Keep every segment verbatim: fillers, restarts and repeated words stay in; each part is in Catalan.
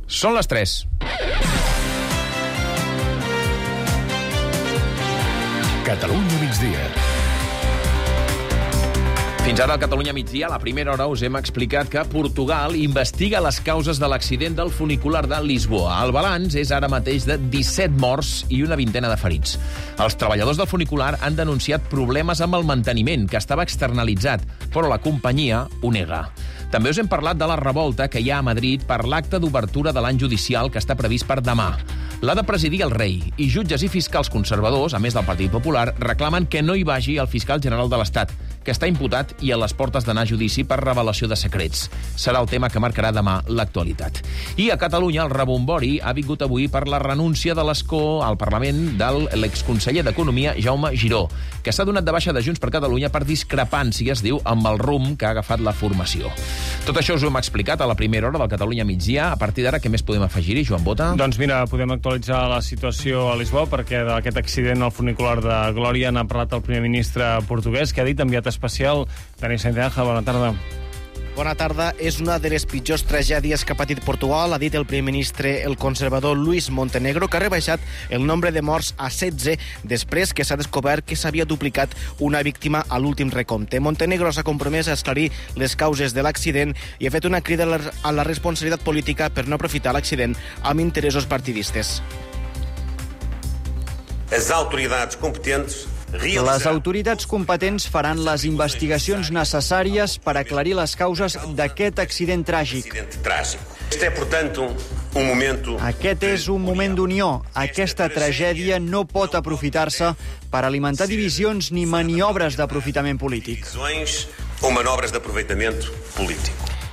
Són les tres. Catalunya migdia. Fins ara, al Catalunya migdia, a la primera hora, us hem explicat que Portugal investiga les causes de l'accident del funicular de Lisboa. El balanç és ara mateix de disset morts i una vintena de ferits. Els treballadors del funicular han denunciat problemes amb el manteniment, que estava externalitzat, però la companyia ho nega. També us hem parlat de la revolta que hi ha a Madrid per l'acte d'obertura de l'any judicial que està previst per demà. L'ha de presidir el rei, i jutges i fiscals conservadors, a més del Partit Popular, reclamen que no hi vagi el fiscal general de l'Estat, que està imputat i a les portes d'anar a judici per revelació de secrets. Serà el tema que marcarà demà l'actualitat. I a Catalunya el rebombori ha vingut avui per la renúncia de l'escó al Parlament de l'exconseller d'Economia, Jaume Giró, que s'ha donat de baixa de Junts per Catalunya per discrepàncies, diu, amb el rumb que ha agafat la formació. Tot això us ho hem explicat a la primera hora del Catalunya migdia. A partir d'ara, què més podem afegir-hi, Joan Bota? Doncs mira, podem actualitzar la situació a Lisboa, perquè d'aquest accident al funicular de Glòria n'ha parlat el primer ministre portuguès, que ha dit enviat especial. Dani Santiago, bona tarda. Bona tarda. És una de les pitjors tragèdies que ha patit Portugal, ha dit el primer ministre, el conservador Luís Montenegro, que ha rebaixat el nombre de morts a setze després que s'ha descobert que s'havia duplicat una víctima a l'últim recompte. Montenegro s'ha compromès a esclarir les causes de l'accident i ha fet una crida a la responsabilitat política per no aprofitar l'accident amb interessos partidistes. As autoridades competentes Les autoritats competents faran les investigacions necessàries per aclarir les causes d'aquest accident tràgic. Aquest és un moment d'unió. Aquesta tragèdia no pot aprofitar-se per alimentar divisions ni maniobres d'aprofitament polític. O manobres d'aprofitament polític.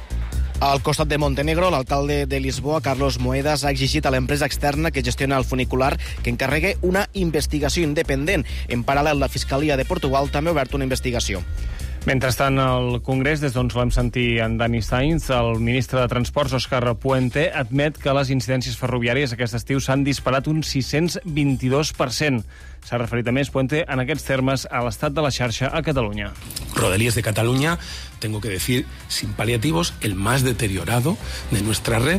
Al costat de Montenegro, l'alcalde de Lisboa, Carlos Moedas, ha exigit a l'empresa externa que gestiona el funicular que encarregue una investigació independent. En paral·lel, la Fiscalia de Portugal també ha obert una investigació. Mentrestant, al Congrés, des d'on solem sentir en Dani Sainz, el ministre de Transports, Òscar Puente, admet que les incidències ferroviàries aquest estiu s'han disparat un sis-cents vint-i-dos per cent. S'ha referit a més, Puente, en aquests termes, a l'estat de la xarxa a Catalunya. Rodalies de Cataluña, tengo que decir, sin paliativos, el más deteriorado de nuestra red,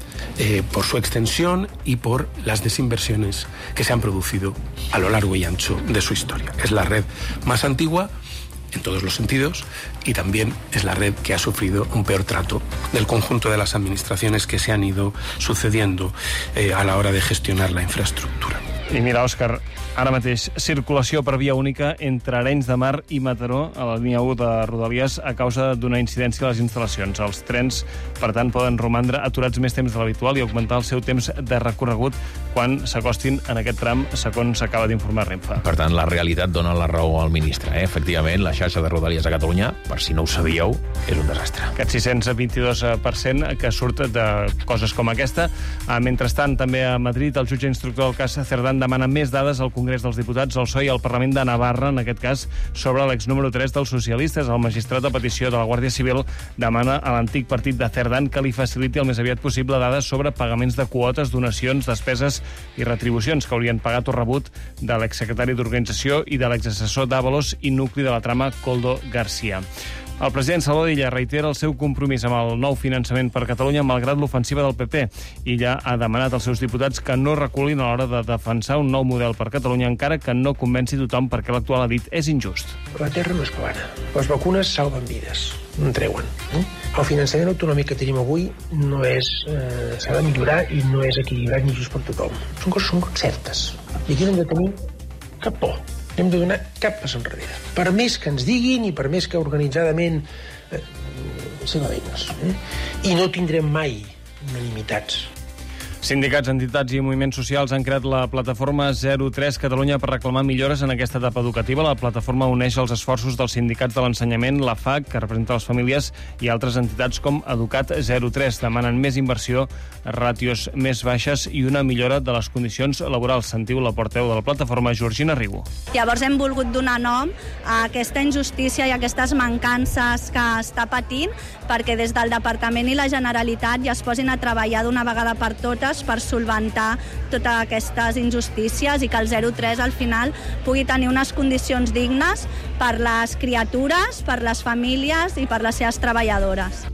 eh, por su extensión y por las desinversiones que se han producido a lo largo y ancho de su historia. Es la red más antigua en todos los sentidos, y también es la red que ha sufrido un peor trato del conjunto de las administraciones que se han ido sucediendo eh, a la hora de gestionar la infraestructura. I mira, Òscar, ara mateix circulació per via única entre Arenys de Mar i Mataró a la línia u de Rodalies a causa d'una incidència a les instal·lacions. Els trens, per tant, poden romandre aturats més temps de l'habitual i augmentar el seu temps de recorregut quan s'acostin en aquest tram, segons s'acaba d'informar Renfe. Per tant, la realitat dona la raó al ministre. Eh? Efectivament, la xarxa de Rodalies a Catalunya, per si no ho sabíeu, és un desastre. Aquest sis-cents vint-i-dos per cent que surt de coses com aquesta. Mentrestant, també a Madrid, el jutge instructor del cas Cerdán demana més dades al Congrés dels Diputats, al P S O E i al Parlament de Navarra, en aquest cas, sobre l'ex número tres dels socialistes. El magistrat, a petició de la Guàrdia Civil, demana a l'antic partit de Cerdán que li faciliti el més aviat possible dades sobre pagaments de quotes, donacions, despeses i retribucions que haurien pagat o rebut de l'exsecretari d'Organització i de l'exassessor d'Ábalos i nucli de la trama Koldo García. El president Salvador Illa reitera el seu compromís amb el nou finançament per Catalunya malgrat l'ofensiva del P P. Illa ha demanat als seus diputats que no reculin a l'hora de defensar un nou model per Catalunya, encara que no convenci tothom perquè l'actual, ha dit, és injust. La terra no és plana. Les vacunes salven vides, no en treuen. Eh? El finançament autonòmic que tenim avui no és... Eh, s'ha de millorar i no és equilibrat ni just per tothom. Són coses, són certes. I aquí no hem de tenir cap por. Hem de donar cap pas enrere. Per més que ens diguin i per més que organitzadament eh, siguin veïnes. Eh? I no tindrem mai unanimitats. Sindicats, entitats i moviments socials han creat la plataforma zero tres Catalunya per reclamar millores en aquesta etapa educativa. La plataforma uneix els esforços dels sindicats de l'ensenyament, la F A C, que representa les famílies, i altres entitats com Educat zero tres. Demanen més inversió, ràtios més baixes i una millora de les condicions laborals. Sentiu la portaveu de la plataforma, Georgina Rigo. Llavors hem volgut donar nom a aquesta injustícia i a aquestes mancances que està patint, perquè des del Departament i la Generalitat ja es posin a treballar d'una vegada per totes per solventar totes aquestes injustícies i que el zero tres al final pugui tenir unes condicions dignes per les criatures, per les famílies i per les seves treballadores.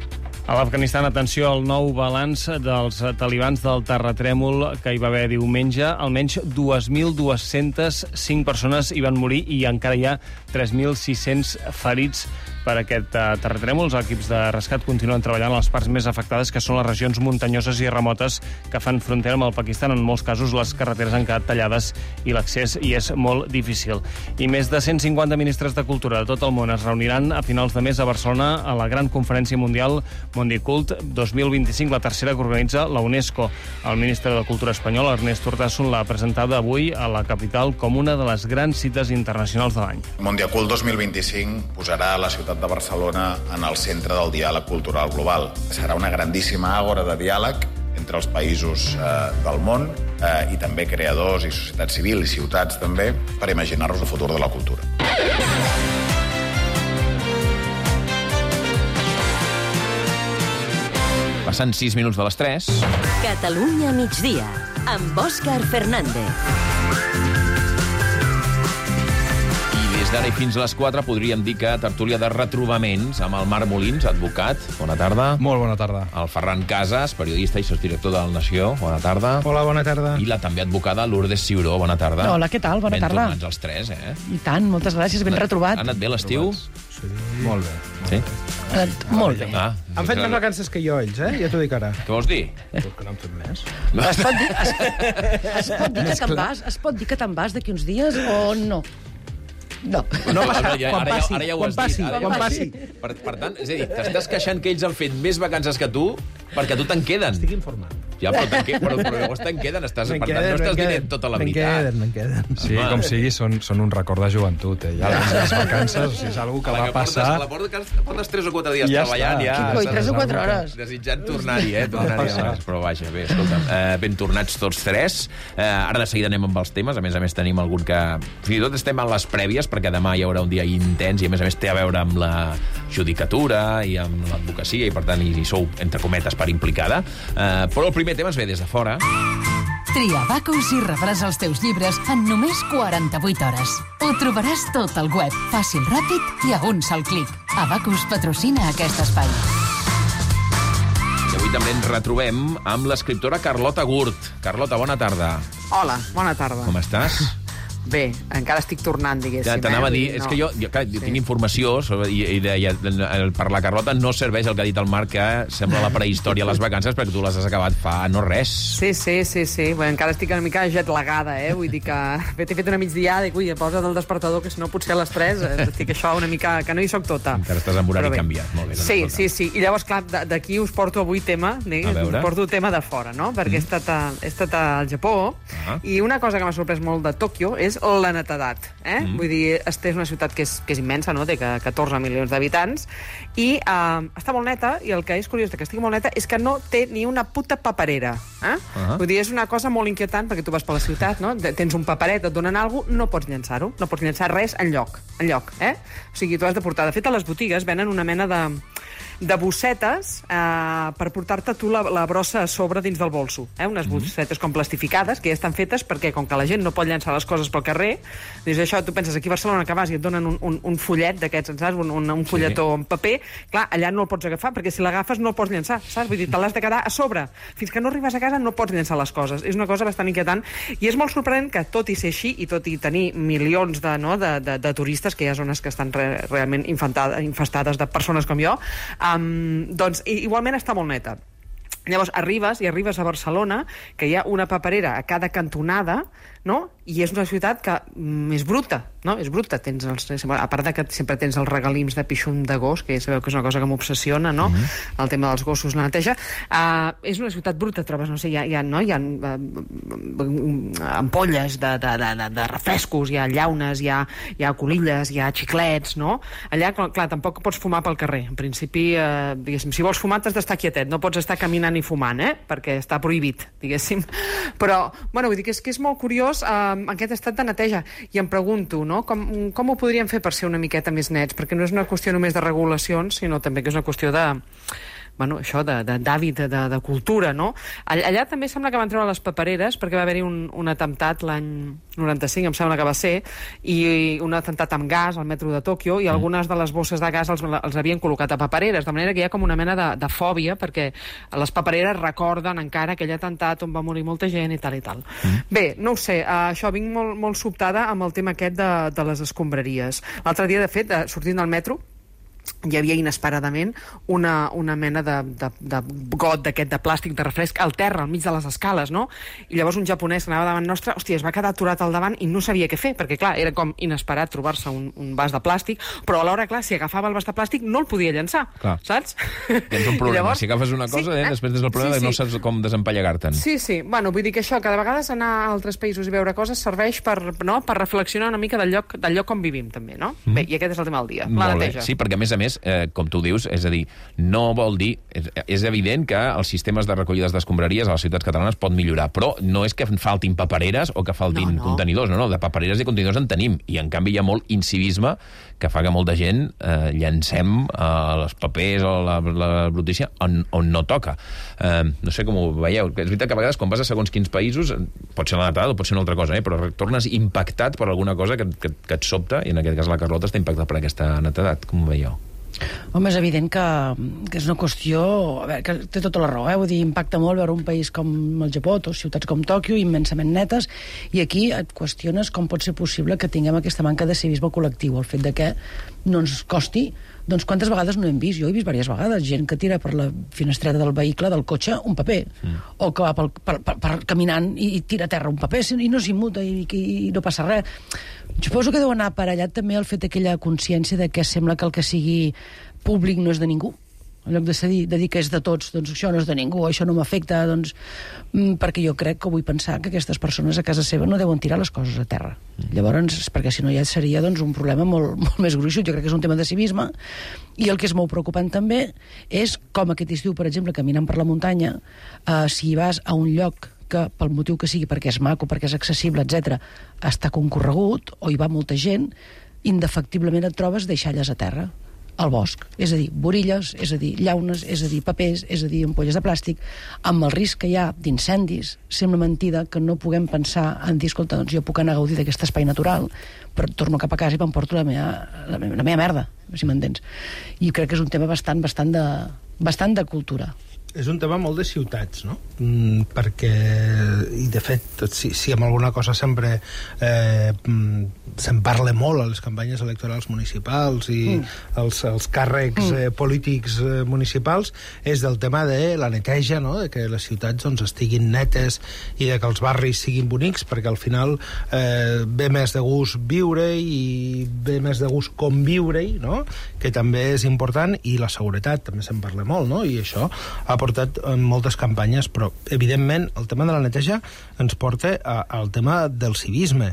A l'Afganistan, atenció al nou balanç dels talibans del terratrèmol que hi va haver diumenge. Almenys dos mil dues-centes cinc persones hi van morir i encara hi ha tres mil sis-cents ferits per aquest uh, terratrèmol. Els equips de rescat continuen treballant a les parts més afectades, que són les regions muntanyoses i remotes que fan frontera amb el Pakistan. En molts casos, les carreteres han quedat tallades i l'accés hi és molt difícil. I més de cent cinquanta ministres de cultura de tot el món es reuniran a finals de mes a Barcelona a la gran conferència mundial Mondicult dos mil vint-i-cinc, la tercera que organitza la UNESCO. El ministre de Cultura espanyol, Ernest Urtasun, l'ha presentada avui a la capital com una de les grans cites internacionals de l'any. Mondiacult dos mil vint-i-cinc posarà la ciutat de Barcelona en el centre del diàleg cultural global. Serà una grandíssima àgora de diàleg entre els països eh, del món eh, i també creadors i societat civil i ciutats també per imaginar-nos el futur de la cultura. Passant sis minuts de les tres. Catalunya migdia, amb Òscar Fernández. I des d'ara i fins a les quatre podríem dir que tertúlia de retrobaments amb el Marc Molins, advocat. Bona tarda. Molt bona tarda. El Ferran Casas, periodista i sosdirector del Nació. Bona tarda. Hola, bona tarda. I la també advocada Lourdes Ciuró. Bona tarda. Hola, què tal? Bona ben tarda. Ben tornats els tres, eh? I tant, moltes gràcies, ben retrobat. Ha anat bé l'estiu? Sí. Molt bé. Sí? Ha anat molt bé. Ah, Han fet més vacances que jo, ells, eh? Ja t'ho dic ara. Què vols dir? Que no han fet més. Es pot dir, es, es pot dir que te'n vas, es pot dir que te'n vas d'aquí uns dies o no? No. No, passarà, ara, ja, quan ara, passi, ja, ara ja ho quan has passi, dit. Ara quan ja ho has passi. dit. Per, per tant, és a dir, t'estàs queixant que ells han fet més vacances que tu perquè a tu te'n queden. Estic informant. Ja, però, que, però, però llavors te'n queden. Estàs, per tant, no estàs dient tota la veritat. Me'n queden, me'n queden. Sí, com sigui, són, són un record de joventut. Eh? Ja les, les vacances, o sigui, és una que va passar... La portes, portes tres o quatre dies ja treballant, ja... Coi, tres o quatre hores. Desitjant tornar-hi, eh? Tornar-hi. Però vaja, bé, escolta'm, eh, ben tornats tots tres. Eh, ara de seguida anem amb els temes. A més a més, tenim algun que... Fins i tot estem a les prèvies, perquè demà hi haurà un dia intens i, a més a més, té a veure amb la judicatura i amb l'advocacia, i, per tant, hi sou, entre cometes, per implicada. Eh, però el primer tema es ve des de fora. Tria Abacus i rebràs els teus llibres en només quaranta-vuit hores. Ho trobaràs tot al web, fàcil, ràpid i a un sol clic. Abacus patrocina aquest espai. I avui també ens retrobem amb l'escriptora Carlota Gurt. Carlota, bona tarda. Hola, bona tarda. Com estàs? Bé, encara estic tornant, diguéssim. Ja t'anava eh? a dir, no. és que jo, jo clar, sí. tinc informació sobre, i, i deia, per la Carlota no serveix el que ha dit el Marc, que sembla la prehistòria a les vacances, perquè tu les has acabat fa no res. Sí, sí, sí, sí. Bueno, encara estic una mica jetlagada, eh? Vull dir que bé, t'he fet una migdiada, dic, ui, posa't el despertador, que si no potser a les tres estic això una mica... que no hi soc tota. Encara estàs amb horari canviat. Molt bé, sí, sí, sí. I llavors, clar, d'aquí us porto avui tema, us porto tema de fora, no? Perquè mm. he, estat a, he estat al Japó, ah. i una cosa que m'ha sorprès molt de Tòquio és la netedat. Eh? Mm. Vull dir, és una ciutat que és, que és immensa, no? Té catorze milions d'habitants, i eh, està molt neta, i el que és curiós que estigui molt neta és que no té ni una puta paperera. Eh? Uh-huh. Vull dir, és una cosa molt inquietant, perquè tu vas per la ciutat, no? Tens un paperet, et donen alguna cosa, no pots llançar-ho, no pots llançar res enlloc, enlloc, eh? O sigui, tu has de portar... De fet, a les botigues venen una mena de... de bossetes eh, per portar-te tu la, la brossa a sobre dins del bolso. Eh? Unes mm-hmm. bossetes com plastificades, que ja estan fetes perquè, com que la gent no pot llançar les coses pel carrer, doncs això, tu penses, aquí a Barcelona que vas i et donen un, un, un fullet d'aquests, saps? Un, un, un fulletó sí. en paper, clar, allà no el pots agafar, perquè si l'agafes no el pots llançar, saps? Vull dir, te l'has de quedar a sobre. Fins que no arribes a casa no pots llançar les coses. És una cosa bastant inquietant, i és molt sorprenent que, tot i ser així, i tot i tenir milions de, no, de, de, de turistes, que hi ha zones que estan re, realment infestades de persones com jo, Um, doncs igualment està molt neta. Llavors arribes, i arribes a Barcelona, que hi ha una paperera a cada cantonada, no? I és una ciutat que mm, és bruta, no? És bruta. Tens els, a part de que sempre tens els regalims de pixum de gos, que ja sabeu que és una cosa que m'obsessiona, no? Mm-hmm. El tema dels gossos, la neteja. Uh, és una ciutat bruta, trobes, no sé, hi ha, hi ha, no? Hi ha uh, ampolles de, de, de, de refrescos, hi ha llaunes, hi ha, hi ha colilles, hi ha xiclets, no? Allà, clar, clar, tampoc pots fumar pel carrer. En principi, uh, diguéssim, si vols fumar t'has d'estar quietet, no pots estar caminant i fumant, eh? Perquè està prohibit, diguéssim. Però, bueno, vull dir que és, que és molt curiós eh, aquest estat de neteja. I em pregunto, no? Com, com ho podríem fer per ser una miqueta més nets? Perquè no és una qüestió només de regulacions, sinó també que és una qüestió de bueno, això d'hàbit, de, de, de cultura, no? Allà també sembla que van treure les papereres, perquè va haver-hi un, un atemptat l'any noranta-cinc, em sembla que va ser, i un atemptat amb gas al metro de Tòquio, i algunes de les bosses de gas els, els havien col·locat a papereres, de manera que hi ha com una mena de, de fòbia, perquè les papereres recorden encara aquell atemptat on va morir molta gent i tal i tal. Mm. Bé, no ho sé, uh, això vinc molt, molt sobtada amb el tema aquest de, de les escombraries. L'altre dia, de fet, sortint del metro, hi havia inesperadament una, una mena de, de, de got d'aquest de plàstic de refresc al terra, al mig de les escales, no? I llavors un japonès que anava davant nostre, hòstia, es va quedar aturat al davant i no sabia què fer, perquè clar, era com inesperat trobar-se un, un vas de plàstic, però alhora, clar, si agafava el vas de plàstic no el podia llançar, clar. Saps? Tens un problema, llavors, si agafes una cosa, sí, eh, després tens el problema sí, sí. de no saps com desempallegar-te'n. Sí, sí, bueno, vull dir que això, que de vegades anar a altres països i veure coses serveix per, no, per reflexionar una mica del lloc, del lloc on vivim, també, no? Mm. Bé, i aquest és el tema del dia, la neteja. Sí, perquè a més a més, eh, com tu dius, és a dir, no vol dir... És, és evident que els sistemes de recollides d'escombraries a les ciutats catalanes pot millorar, però no és que faltin papereres o que faltin no, no. contenidors, no, no, de papereres i contenidors en tenim, i en canvi hi ha molt incivisme que fa que molta gent eh, llancem eh, els papers o la, la brutícia on, on no toca. Eh, no sé com ho veieu. És veritat que a vegades quan vas a segons quins països, pot ser la netedat o pot ser una altra cosa, eh, però tornes impactat per alguna cosa que, que, que et sobta, i en aquest cas la Carlota està impactada per aquesta netedat. Com ho veieu? Home, és evident que, que és una qüestió... A veure, que té tota la raó, eh? Vull dir, impacta molt veure un país com el Japó, o ciutats com Tòquio, immensament netes, i aquí et qüestiones com pot ser possible que tinguem aquesta manca de civisme col·lectiu, el fet de que no ens costi. Doncs quantes vegades no hem vist? Jo he vist diverses vegades gent que tira per la finestreta del vehicle, del cotxe, un paper, mm. o que va per, per, per, per caminant i, i tira a terra un paper i no s'immuta i, i, i no passa res. Jo suposo que deu anar aparellat també el fet d'aquella consciència de que sembla que el que sigui públic no és de ningú. En lloc de, dir, de dir que és de tots, doncs això no és de ningú, això no m'afecta, doncs... Perquè jo crec que vull pensar que aquestes persones a casa seva no deuen tirar les coses a terra. Mm. Llavors, perquè si no ja seria doncs, un problema molt, molt més gruixut. Jo crec que és un tema de civisme, i el que és molt preocupant també és com aquest estiu, per exemple, caminant per la muntanya, eh, si vas a un lloc que, pel motiu que sigui, perquè és maco, perquè és accessible, etcètera, està concorregut, o hi va molta gent, indefectiblement et trobes deixalles a terra, al bosc. És a dir, borilles, és a dir, llaunes, és a dir, papers, és a dir, ampolles de plàstic, amb el risc que hi ha d'incendis. Sembla mentida que no puguem pensar en dir, escolta, doncs jo puc anar a gaudir d'aquest espai natural, però torno cap a casa i m'emporto la meva, la meva, la meva merda, si m'entens. I crec que és un tema bastant, bastant de, bastant de cultura. És un tema molt de ciutats, no? Mm, perquè, i de fet, si, si amb alguna cosa sempre eh, se'n parla molt a les campanyes electorals municipals i mm. els, els càrrecs mm. eh, polítics eh, municipals, és del tema de la neteja, no? De que les ciutats doncs, estiguin netes i de que els barris siguin bonics, perquè al final eh, ve més de gust viure i ve més de gust conviure-hi, no? Que també és important, i la seguretat també se'n parla molt, no? I això ha portat en moltes campanyes, però evidentment el tema de la neteja ens porta a, al tema del civisme.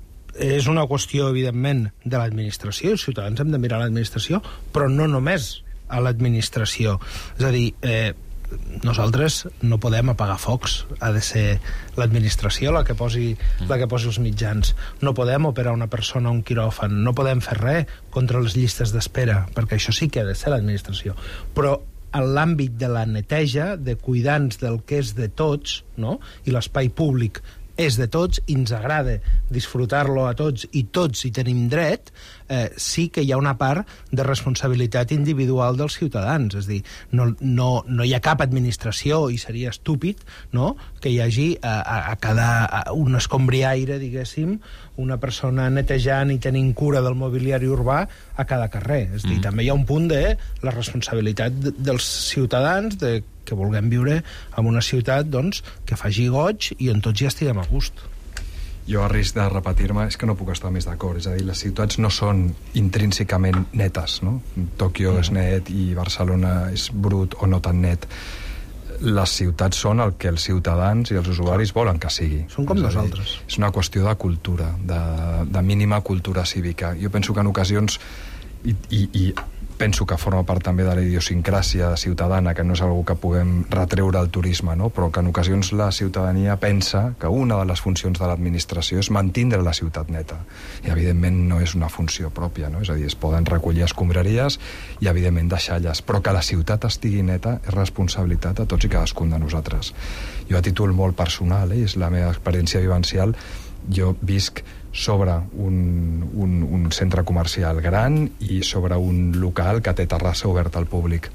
És una qüestió, evidentment, de l'administració, els ciutadans hem de mirar l'administració, però no només a l'administració. És a dir, eh, nosaltres no podem apagar focs, ha de ser l'administració la que posi, la que posi els mitjans. No podem operar una persona a un quiròfan, no podem fer res contra les llistes d'espera, perquè això sí que ha de ser l'administració. Però en l'àmbit de la neteja, de cuidar-nos del que és de tots, no? I l'espai públic és de tots, i ens agrada disfrutar-lo a tots, i tots hi tenim dret, eh, sí que hi ha una part de responsabilitat individual dels ciutadans. És a dir, no, no, no hi ha cap administració, i seria estúpid, no?, que hi hagi a, a, a cada a un escombriaire, diguéssim, una persona netejant i tenint cura del mobiliari urbà a cada carrer. És a dir, mm. també hi ha un punt de la responsabilitat de, dels ciutadans, de que vulguem viure en una ciutat doncs, que faci goig i on tots hi estiguem a gust. Jo, a risc de repetir-me, és que no puc estar més d'acord. És a dir, les ciutats no són intrínsecament netes, no? Tòquio mm. és net i Barcelona és brut o no tan net. Les ciutats són el que els ciutadans i els usuaris volen que sigui. Són com és nosaltres. Dir, és una qüestió de cultura, de, de mínima cultura cívica. Jo penso que en ocasions i, i, i penso que forma part també de la idiosincràsia ciutadana, que no és algo que puguem retreure al turisme, no? Però que en ocasions la ciutadania pensa que una de les funcions de l'administració és mantindre la ciutat neta. I, evidentment, no és una funció pròpia, no? És a dir, es poden recollir escombraries i, evidentment, deixar-les. Però que la ciutat estigui neta és responsabilitat de tots i cadascun de nosaltres. Jo, a títol molt personal, eh, és la meva experiència vivencial, jo visc sobre un, un, un centre comercial gran i sobre un local que té terrassa oberta al públic.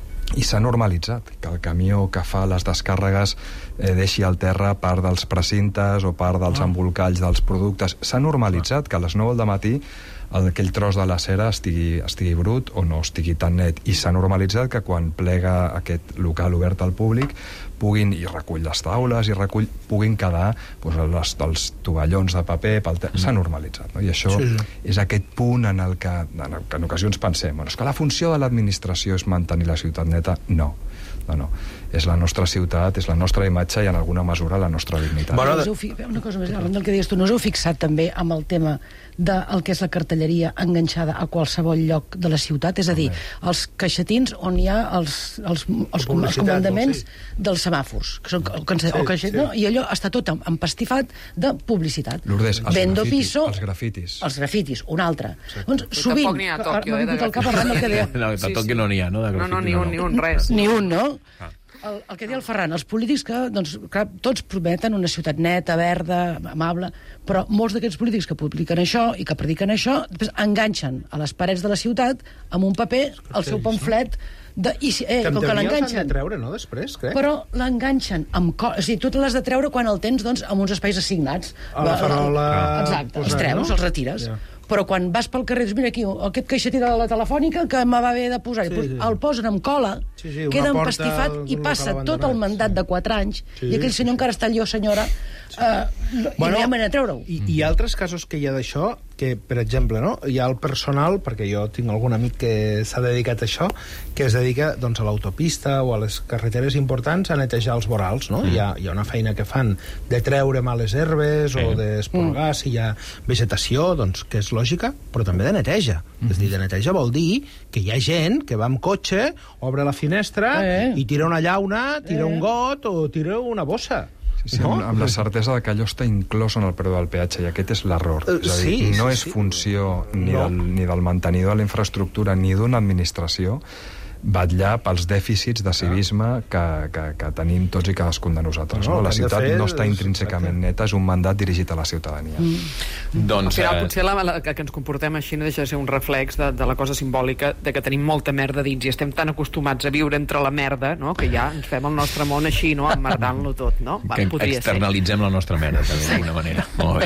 I s'ha normalitzat que el camió que fa les descàrregues eh, deixi al terra part dels precintes o part dels embolcalls dels productes. S'ha normalitzat que a les nou del matí aquell tros de la cera estigui, estigui brut o no estigui tan net. I s'ha normalitzat que quan plega aquest local obert al públic puguin, i recull les taules, i recull, puguin quedar doncs, les, els tovallons de paper, pel te... s'ha normalitzat. No? I això sí, sí. és aquest punt en el que en, el que en ocasions pensem, bueno, és que la funció de l'administració és mantenir la ciutat neta. No, no, no. És la nostra ciutat, és la nostra imatge i en alguna mesura la nostra dignitat. Bueno, de... Una cosa més, arran del que deies tu, no us heu fixat també amb el tema del que és la cartelleria enganxada a qualsevol lloc de la ciutat? És a dir, els caixetins on hi ha els, els, els, els comandaments dels semàfors, que són, o, sí, o caixet, sí. No? I allò està tot empastifat de publicitat. Lourdes, els Vendo grafitis, piso, els grafitis. Els grafitis, un altre. Sí. Doncs, sovint... Tampoc n'hi ha a Tòquio, eh, de el cap arran del que deia. No, a Tòquio no n'hi ha, no? De no, no, ni un, ni un, res. Ni un, no? Ah. El, el que deia el Ferran, els polítics que, doncs, clar, tots prometen una ciutat neta, verda, amable, però molts d'aquests polítics que publiquen això i que prediquen això, després enganxen a les parets de la ciutat amb un paper el seu pamflet de, i, eh, que com que l'enganxen. de treure, no?, després, crec. Però l'enganxen amb... Co o sigui, tu te l'has de treure quan el tens, doncs, en uns espais assignats. A la farola... Exacte, posat, els treus, no? els retires. Ja. Però quan vas pel carrer, dius, mira aquí, aquest caixetí de la telefònica que me va haver de posar, sí, sí. El posen amb cola, sí, sí, queda empastifat i passa tot el mandat de quatre anys sí, i aquell senyor sí. encara està allò, senyora, eh, bueno, i no hi ha manera de treure-ho. I, I altres casos que hi ha d'això, que, per exemple, no, hi ha el personal, perquè jo tinc algun amic que s'ha dedicat a això, que es dedica doncs, a l'autopista o a les carreteres importants a netejar els vorals, no? Mm. Hi, ha, hi ha una feina que fan de treure males herbes sí. o d'esporgar mm. si hi ha vegetació, doncs, que és lògica, però també de neteja. Mm-hmm. És a dir, de neteja vol dir que hi ha gent que va amb cotxe, obre la finestra eh. i tira una llauna, tira eh. un got o tira una bossa. Sí, sí, no? amb, amb la certesa de que allò està inclòs en el preu del peatge, i aquest és l'error. Uh, és a dir, sí, no sí, és funció sí. Ni, no. del, ni del mantenidor de la infraestructura ni d'una administració vetllar pels dèficits de civisme que, que, que tenim tots i cadascun de nosaltres. No, no? La ciutat no està intrínsecament neta, és un mandat dirigit a la ciutadania. Mm. Doncs, al final, eh... potser la, la, que ens comportem així no deixa de ser un reflex de, de la cosa simbòlica de que tenim molta merda dins i estem tan acostumats a viure entre la merda, no? Que ja ens fem el nostre món així, no? Emmerdant-lo tot, no? Va, que externalitzem ser. La nostra merda, també, sí. d'alguna manera. Molt bé.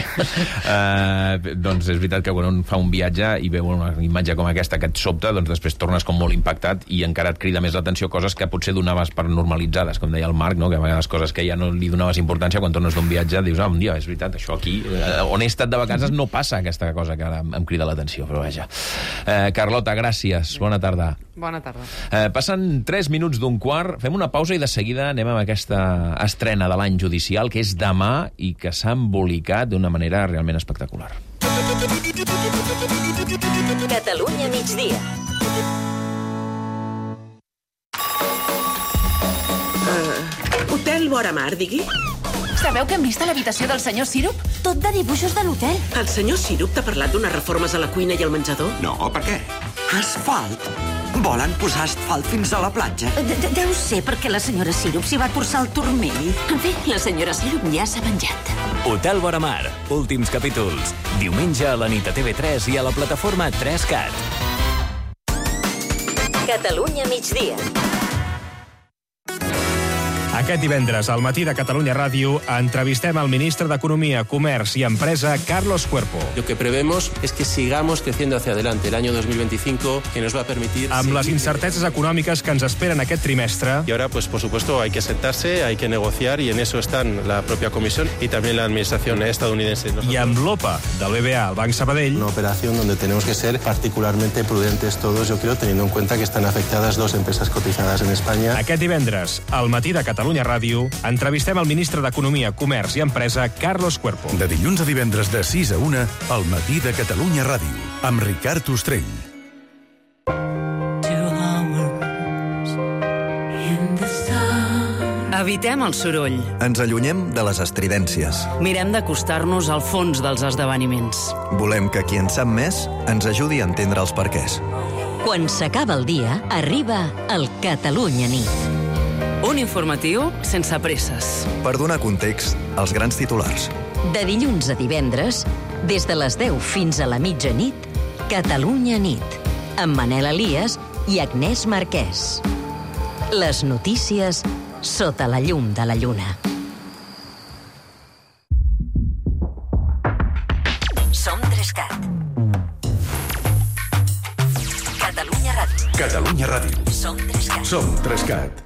Uh, doncs és veritat que quan un fa un viatge i veu una imatge com aquesta que et sobta, doncs després tornes com molt impactat i encara et crida més l'atenció coses que potser donaves per normalitzades, com deia el Marc, no? Que a vegades coses que ja no li donaves importància quan tornes d'un viatge, dius, ah, un dia, és veritat, això aquí, eh, on he estat de vacances no passa aquesta cosa que ara em crida l'atenció, però vaja. Eh, Carlota, gràcies, bona tarda. Bona tarda. Eh, passen tres minuts d'un quart, fem una pausa i de seguida anem amb aquesta estrena de l'any judicial, que és demà i que s'ha embolicat d'una manera realment espectacular. Catalunya migdia. Hotel Vora Mar, digui? Sabeu que hem vist a l'habitació del senyor Sirup? Tot de dibuixos de l'hotel. El senyor Sirup t'ha parlat d'unes reformes a la cuina i al menjador? No, per què? Asfalt? Volen posar asfalt fins a la platja? De Deu ser perquè la senyora Sirup s'hi va torçar el turmell. En fi, la senyora Sirup ja s'ha venjat. Hotel Vora Mar, últims capítols. Diumenge a la nit a T V tres i a la plataforma tres cat. Catalunya migdia. Aquest divendres, al matí de Catalunya Ràdio, entrevistem al ministre d'Economia, Comerç i Empresa, Carlos Cuerpo. Lo que prevemos es que sigamos creciendo hacia adelante el año dos mil veinticinco, que nos va a permitir... Amb les incerteses econòmiques que ens esperen aquest trimestre... Y ahora, pues, por supuesto, hay que sentarse, hay que negociar, y en eso están la propia Comisión y también la Administración estadounidense. Nosotros... I amb l'O P A del B B A al Banc Sabadell... Una operación donde tenemos que ser particularmente prudentes todos, yo creo, teniendo en cuenta que están afectadas dos empresas cotizadas en España. Aquest divendres, al matí de Catalunya Ràdio, entrevistem el ministre d'Economia, Comerç i Empresa, Carlos Cuerpo. De dilluns a divendres de sis a una, al matí de Catalunya Ràdio, amb Ricard Ostrell. Evitem el soroll. Ens allunyem de les estridències. Mirem d'acostar-nos al fons dels esdeveniments. Volem que qui en sap més ens ajudi a entendre els perquès. Quan s'acaba el dia, arriba el Catalunya Nit. Un informatiu sense presses. Per donar context als grans titulars. De dilluns a divendres, des de les deu fins a la mitjanit, Catalunya Nit, amb Manel Elias i Agnès Marquès. Les notícies sota la llum de la lluna. Som Trescat. Catalunya Ràdio. Catalunya Ràdio. Som Trescat. Som Trescat.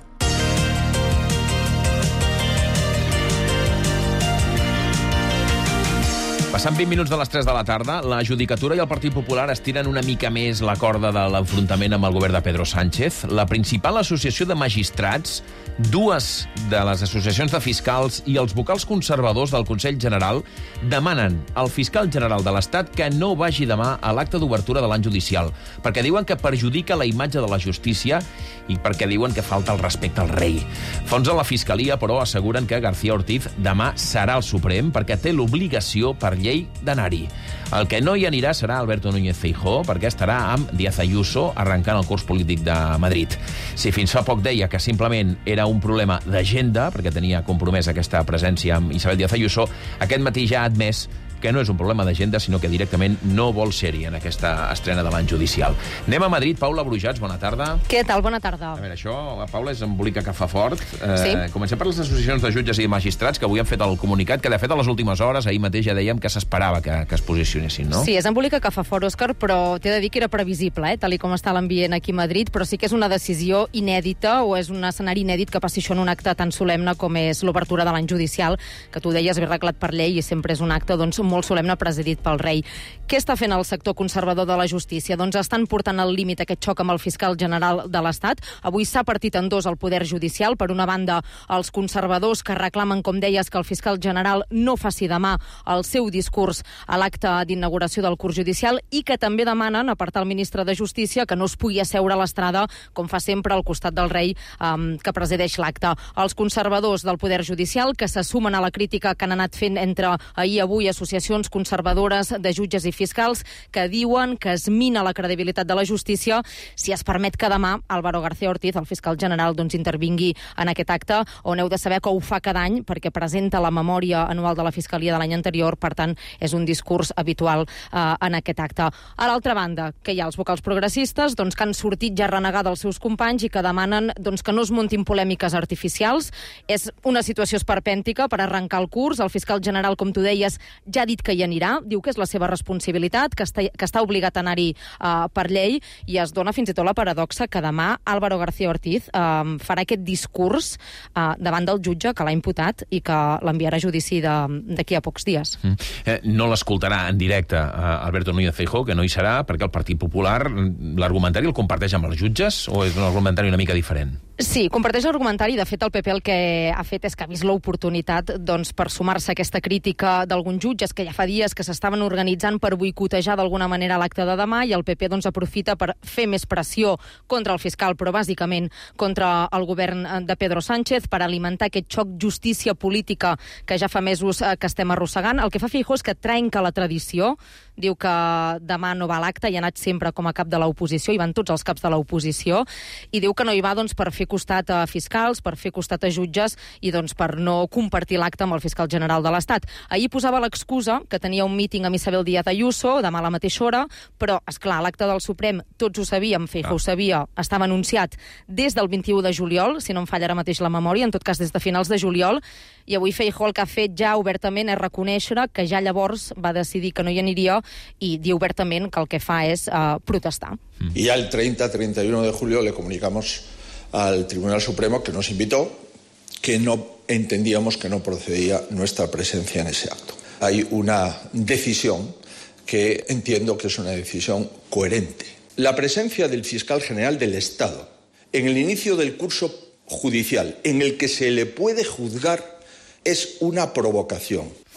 Passant vint minuts de les tres de la tarda, la Judicatura i el Partit Popular estiren una mica més la corda de l'enfrontament amb el govern de Pedro Sánchez. La principal associació de magistrats, dues de les associacions de fiscals i els vocals conservadors del Consell General demanen al fiscal general de l'Estat que no vagi demà a l'acte d'obertura de l'any judicial, perquè diuen que perjudica la imatge de la justícia i perquè diuen que falta el respecte al rei. Fons a la Fiscalia, però, asseguren que García Ortiz demà serà al Suprem perquè té l'obligació per llei d'anar-hi. El que no hi anirà serà Alberto Núñez Feijóo, perquè estarà amb Díaz Ayuso arrencant el curs polític de Madrid. Si fins fa poc deia que simplement era un problema d'agenda, perquè tenia compromès aquesta presència amb Isabel Díaz Ayuso, aquest matí ja ha admès que no és un problema d'agenda, sinó que directament no vol ser-hi en aquesta estrena de l'any judicial. Anem a Madrid. Paula Brujats, bona tarda. Què tal? Bona tarda. A veure, això, la Paula, és embolica que fa fort. Eh, sí. Comencem per les associacions de jutges i de magistrats, que avui han fet el comunicat, que de fet a les últimes hores, ahir mateix ja dèiem que s'esperava que, que es posicionessin, no? Sí, és embolica que fa fort, Òscar, però t'he de dir que era previsible, eh, tal com està l'ambient aquí a Madrid, però sí que és una decisió inèdita, o és un escenari inèdit que passi això en un acte tan solemne com és l'obertura de l'any judicial, que tu deies, ve reglat per llei i sempre és un acte doncs, molt solemne presidit pel rei. Què està fent el sector conservador de la justícia? Doncs estan portant al límit aquest xoc amb el fiscal general de l'Estat. Avui s'ha partit en dos el poder judicial. Per una banda, els conservadors que reclamen, com deies, que el fiscal general no faci demà el seu discurs a l'acte d'inauguració del curs judicial i que també demanen apartar el ministre de Justícia que no es pugui asseure a l'estrada, com fa sempre al costat del rei um, que presideix l'acte. Els conservadors del poder judicial que se sumen a la crítica que han anat fent entre ahir i avui associacions conservadores de jutges i fiscals que diuen que es mina la credibilitat de la justícia si es permet que demà Álvaro García Ortiz, el fiscal general, doncs intervingui en aquest acte, on heu de saber que ho fa cada any perquè presenta la memòria anual de la Fiscalia de l'any anterior, per tant, és un discurs habitual eh, en aquest acte. A l'altra banda, que hi ha els vocals progressistes doncs, que han sortit ja a renegar dels seus companys i que demanen doncs, que no es muntin polèmiques artificials. És una situació esperpèntica per arrencar el curs. El fiscal general, com tu deies, ja ha dit que hi anirà, diu que és la seva responsabilitat, que està, que està obligat a anar-hi uh, per llei, i es dona fins i tot la paradoxa que demà Álvaro García Ortiz uh, farà aquest discurs uh, davant del jutge que l'ha imputat i que l'enviarà a judici d'aquí a pocs dies. Mm. Eh, no l'escoltarà en directe uh, Alberto Núñez Feijóo, que no hi serà, perquè el Partit Popular l'argumentari el comparteix amb els jutges o és un argumentari una mica diferent? Sí, comparteix l'argumentari. De fet, el P P el que ha fet és que ha vist l'oportunitat doncs, per sumar-se a aquesta crítica d'alguns jutges que ja fa dies que s'estaven organitzant per boicotejar d'alguna manera l'acte de demà, i el P P doncs, aprofita per fer més pressió contra el fiscal, però bàsicament contra el govern de Pedro Sánchez, per alimentar aquest xoc justícia política que ja fa mesos eh, que estem arrossegant. El que fa Feijóo és que trenca la tradició, diu que demà no va a l'acte, i ha anat sempre com a cap de l'oposició, i van tots els caps de l'oposició, i diu que no hi va doncs, per fer costat a fiscals, per fer costat a jutges i doncs, per no compartir l'acte amb el fiscal general de l'Estat. Ahir posava l'excusa que tenia un míting amb Isabel Díaz Ayuso, demà a la mateixa hora, però, esclar, l'acte del Suprem, tots ho sabíem, Feijóo ho sabia, estava anunciat des del vint-i-u de juliol, si no em falla ara mateix la memòria, en tot cas des de finals de juliol, i avui Feijóo el que ha fet ja obertament és reconèixer que ja llavors va decidir que no hi aniria i diu obertament que el que fa és uh, protestar. Y ya el treinta treinta y uno de julio le comunicamos al Tribunal Supremo que nos invitó, que no entendíamos que no procedía nuestra presencia en ese acto. Hay una decisión que entiendo que es una decisión coherente. La presencia del fiscal general del Estado en el inicio del curso judicial en el que se le puede juzgar es una provocación.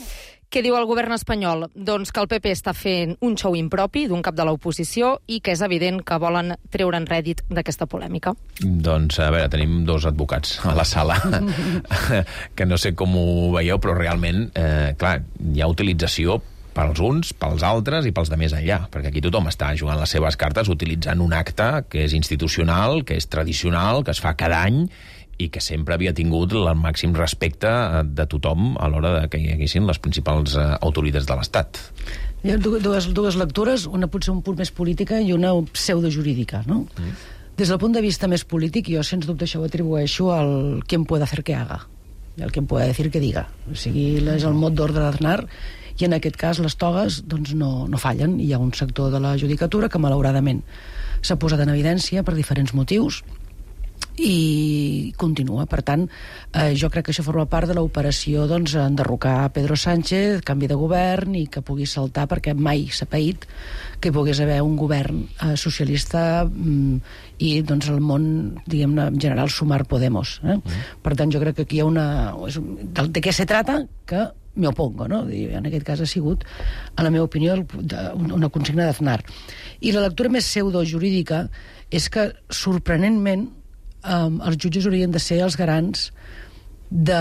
Què diu el govern espanyol? Doncs que el P P està fent un xou impropi d'un cap de l'oposició i que és evident que volen treure'n rèdit d'aquesta polèmica. Doncs, a veure, tenim dos advocats a la sala que no sé com ho veieu, però realment, eh, clar, hi ha utilització pels uns, pels altres i pels de més enllà, perquè aquí tothom està jugant les seves cartes utilitzant un acte que és institucional, que és tradicional, que es fa cada any i que sempre havia tingut el màxim respecte de tothom a l'hora de que hi haguessin les principals autoritats de l'Estat. Hi ha dues, dues lectures, una potser un punt més política i una pseudojurídica, no? Mm. Des del punt de vista més polític, jo sens dubte això ho atribueixo al quien pueda hacer que haga, i al quien pueda decir que diga. O sigui, és el mot d'ordre d'Aznar, i en aquest cas les togues doncs, no, no fallen. Hi ha un sector de la judicatura que malauradament s'ha posat en evidència per diferents motius i continua. Per tant, eh, jo crec que això forma part de l'operació doncs, enderrocar Pedro Sánchez, canvi de govern i que pugui saltar, perquè mai s'ha paït que hi pogués haver un govern eh, socialista mm, i doncs, el món, diguem-ne, en general, sumar Podemos. Eh? Mm. Per tant, jo crec que aquí hi ha una... És un, de, de què se trata? Que me opongo, no? En aquest cas ha sigut, en la meva opinió, una consigna d'Aznar. I la lectura més pseudojurídica és que, sorprenentment, Um, els jutges haurien de ser els garants de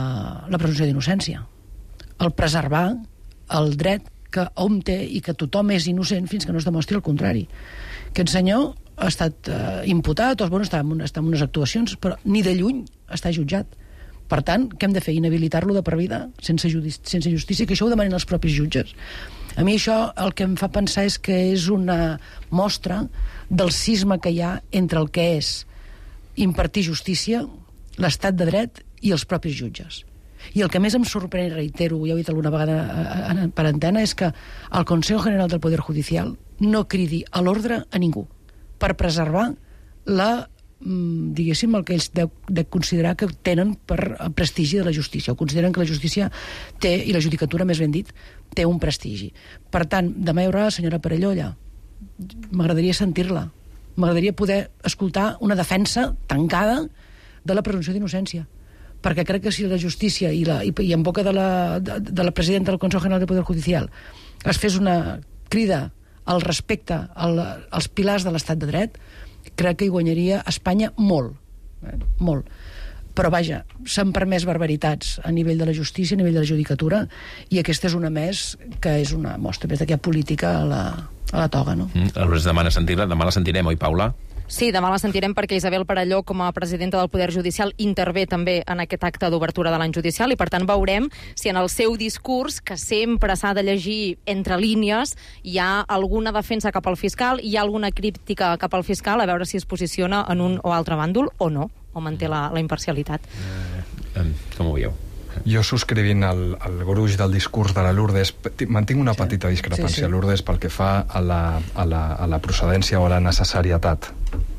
la presumpció d'innocència, el preservar el dret que hom té i que tothom és innocent fins que no es demostri el contrari. Aquest senyor ha estat uh, imputat, o bueno, està, en, està en unes actuacions, però ni de lluny està jutjat. Per tant, què hem de fer? Inhabilitar-lo de per vida sense, judici, sense justícia, que això ho demanen els propis jutges. A mi això el que em fa pensar és que és una mostra del cisma que hi ha entre el que és impartir justícia, l'estat de dret i els propis jutges. I el que més em sorprèn, i reitero, ja ho he dit alguna vegada per antena, és que el Consejo General del Poder Judicial no cridi a l'ordre a ningú per preservar la, diguéssim, el que ells deu, deu considerar que tenen per prestigi de la justícia, o consideren que la justícia té, i la judicatura, més ben dit, té un prestigi. Per tant, demà hi haurà la senyora Perellolla. M'agradaria sentir-la. M'agradaria poder escoltar una defensa tancada de la presumpció d'innocència, perquè crec que si la justícia i, la, i, i en boca de la, de, de la presidenta del Consejo General del Poder Judicial es fes una crida al respecte al, als pilars de l'estat de dret, crec que hi guanyaria Espanya molt, eh? molt. Però vaja, s'han permès barbaritats a nivell de la justícia, a nivell de la judicatura, i aquesta és una més que és una mostra més de que hi ha política a la, a la toga, no? Mm, demà, sentir-la, demà la sentirem, oi, Paula? Sí, demà la sentirem perquè Isabel Perelló, com a presidenta del Poder Judicial, intervé també en aquest acte d'obertura de l'any judicial, i per tant veurem si en el seu discurs, que sempre s'ha de llegir entre línies, hi ha alguna defensa cap al fiscal, hi ha alguna crítica cap al fiscal, a veure si es posiciona en un o altre bàndol o no, o manté la, la imparcialitat. Eh, com ho veieu? Jo, subscrivint el, el gruix del discurs de la Lourdes, mantinc una petita discrepància, sí, sí. Lourdes, pel que fa a la, a la, a la procedència o a la necessarietat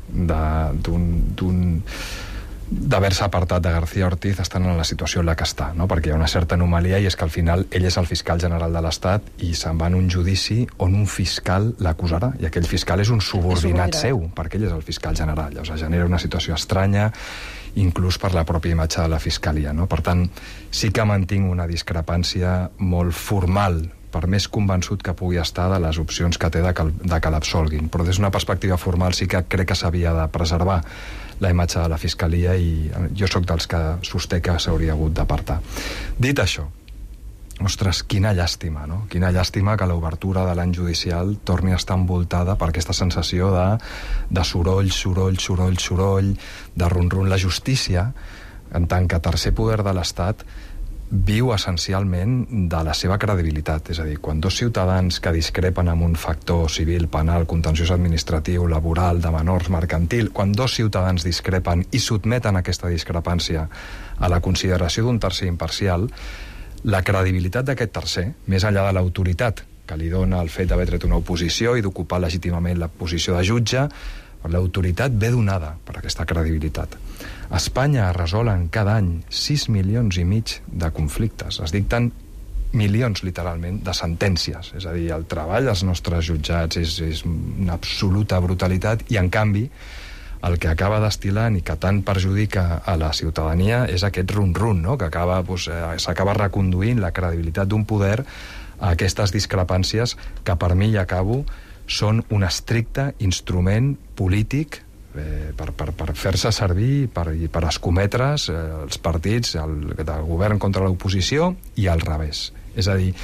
d'un d'haver-se apartat de García Ortiz estant en la situació en la que està, no? Perquè hi ha una certa anomalia, i és que al final ell és el fiscal general de l'Estat i se'n va en un judici on un fiscal l'acusarà, i aquell fiscal és un subordinat seu, perquè ell és el fiscal general. Llavors genera una situació estranya, inclús per la pròpia imatge de la fiscalia, no? Per tant, sí que mantinc una discrepància molt formal, per més convençut que pugui estar de les opcions que té de que, de que l'absolguin. Però des d'una perspectiva formal sí que crec que s'havia de preservar la imatge de la Fiscalia, i jo sóc dels que sosté que s'hauria hagut d'apartar. Dit això, ostres, quina llàstima, no? Quina llàstima que l'obertura de l'any judicial torni a estar envoltada per aquesta sensació de, de soroll, soroll, soroll, soroll, de ronron. La justícia, en tant que tercer poder de l'Estat, viu essencialment de la seva credibilitat. És a dir, quan dos ciutadans que discrepen amb un factor civil, penal, contenciós administratiu, laboral, de menors, mercantil, quan dos ciutadans discrepen i sotmeten aquesta discrepància a la consideració d'un tercer imparcial, la credibilitat d'aquest tercer, més enllà de l'autoritat que li dona el fet d'haver tret una oposició i d'ocupar legítimament la posició de jutge, l'autoritat ve donada per aquesta credibilitat. A Espanya es resolen cada any sis milions i mig de conflictes. Es dicten milions, literalment, de sentències. És a dir, el treball dels nostres jutjats és, és una absoluta brutalitat, i, en canvi, el que acaba destilant i que tant perjudica a la ciutadania és aquest run-run, no? Que acaba, doncs, eh, s'acaba reconduint la credibilitat d'un poder a aquestes discrepàncies que per mi, i acabo, són un estricte instrument polític eh, per, per, per fer-se servir per, i per escometre's eh, els partits el, del govern contra l'oposició i al revés. És a dir,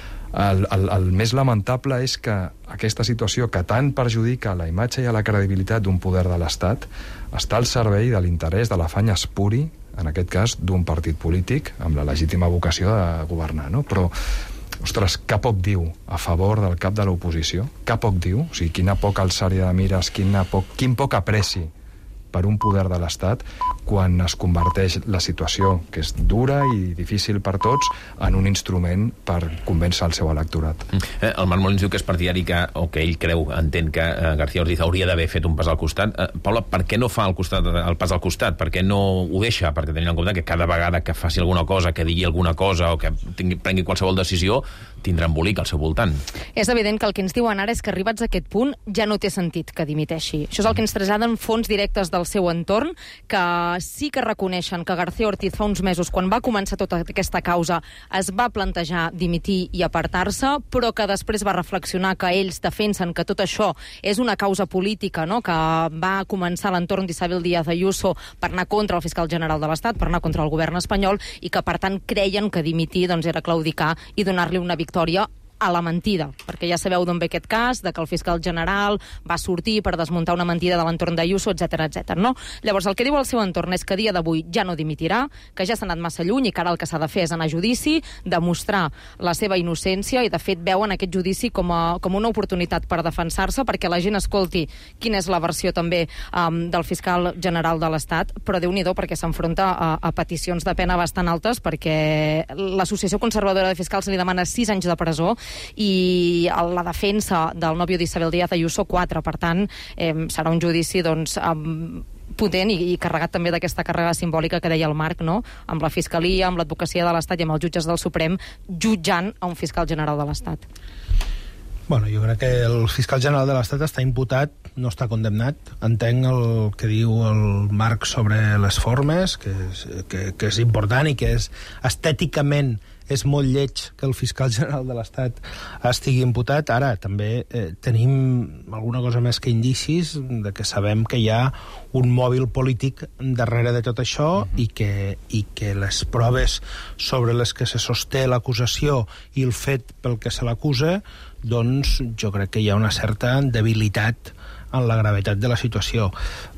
El, el, el més lamentable és que aquesta situació que tant perjudica la imatge i la credibilitat d'un poder de l'Estat està al servei de l'interès de l'afany espuri, en aquest cas, d'un partit polític amb la legítima vocació de governar, no? Però, ostres, que poc diu a favor del cap de l'oposició, que poc diu, o sigui, quina poca alçària de mires, quina poc, quin poc apreci per un poder de l'Estat quan es converteix la situació, que és dura i difícil per tots, en un instrument per convèncer el seu electorat. Eh, el Marc Molins diu que és partidari que, o que ell creu, entén que eh, García Ortiz hauria d'haver fet un pas al costat. Eh, Paula, per què no fa el, costat, el pas al costat? Per què no ho deixa? Perquè tenint en compte que cada vegada que faci alguna cosa, que digui alguna cosa o que tingui, prengui qualsevol decisió, tindrà embolic al seu voltant. És evident que el que ens diuen ara és que arribats a aquest punt ja no té sentit que dimiteixi. Això és el que ens traslladen fonts directes del seu entorn, que sí que reconeixen que García Ortiz fa uns mesos, quan va començar tota aquesta causa, es va plantejar dimitir i apartar-se, però que després va reflexionar que ells defensen que tot això és una causa política, no?, que va començar a l'entorn d'Isabel Díaz Ayuso per anar contra el fiscal general de l'Estat, per anar contra el govern espanyol, i que, per tant, creien que dimitir doncs, era claudicar i donar-li una victòria a la mentida, perquè ja sabeu d'on ve aquest cas, de que el fiscal general va sortir per desmuntar una mentida de l'entorn d'Ayuso, etcètera, etcètera, no? Llavors, el que diu el seu entorn és que a dia d'avui ja no dimitirà, que ja s'ha anat massa lluny i que ara el que s'ha de fer és anar a judici, demostrar la seva innocència i, de fet, veuen aquest judici com, a, com una oportunitat per defensar-se, perquè la gent escolti quina és la versió també um, del fiscal general de l'Estat, però Déu-n'hi-do, perquè s'enfronta a, a peticions de pena bastant altes, perquè l'Associació Conservadora de Fiscals li demana sis anys de presó i la defensa del nòvio d'Isabel Díaz Ayuso quatre. Per tant, eh, serà un judici doncs, amb potent i, i carregat també d'aquesta càrrega simbòlica que deia el Marc, no?, amb la Fiscalia, amb l'advocacia de l'Estat i amb els jutges del Suprem jutjant a un fiscal general de l'Estat. Bueno, jo crec que el fiscal general de l'Estat està imputat, no està condemnat. Entenc el que diu el Marc sobre les formes, que és, que, que és important i que és estèticament és molt lleig que el fiscal general de l'Estat estigui imputat. Ara, també eh, tenim alguna cosa més que indicis de que sabem que hi ha un mòbil polític darrere de tot això uh-huh. i, que, i que les proves sobre les que se sosté l'acusació i el fet pel que se l'acusa, doncs jo crec que hi ha una certa debilitat en la gravetat de la situació.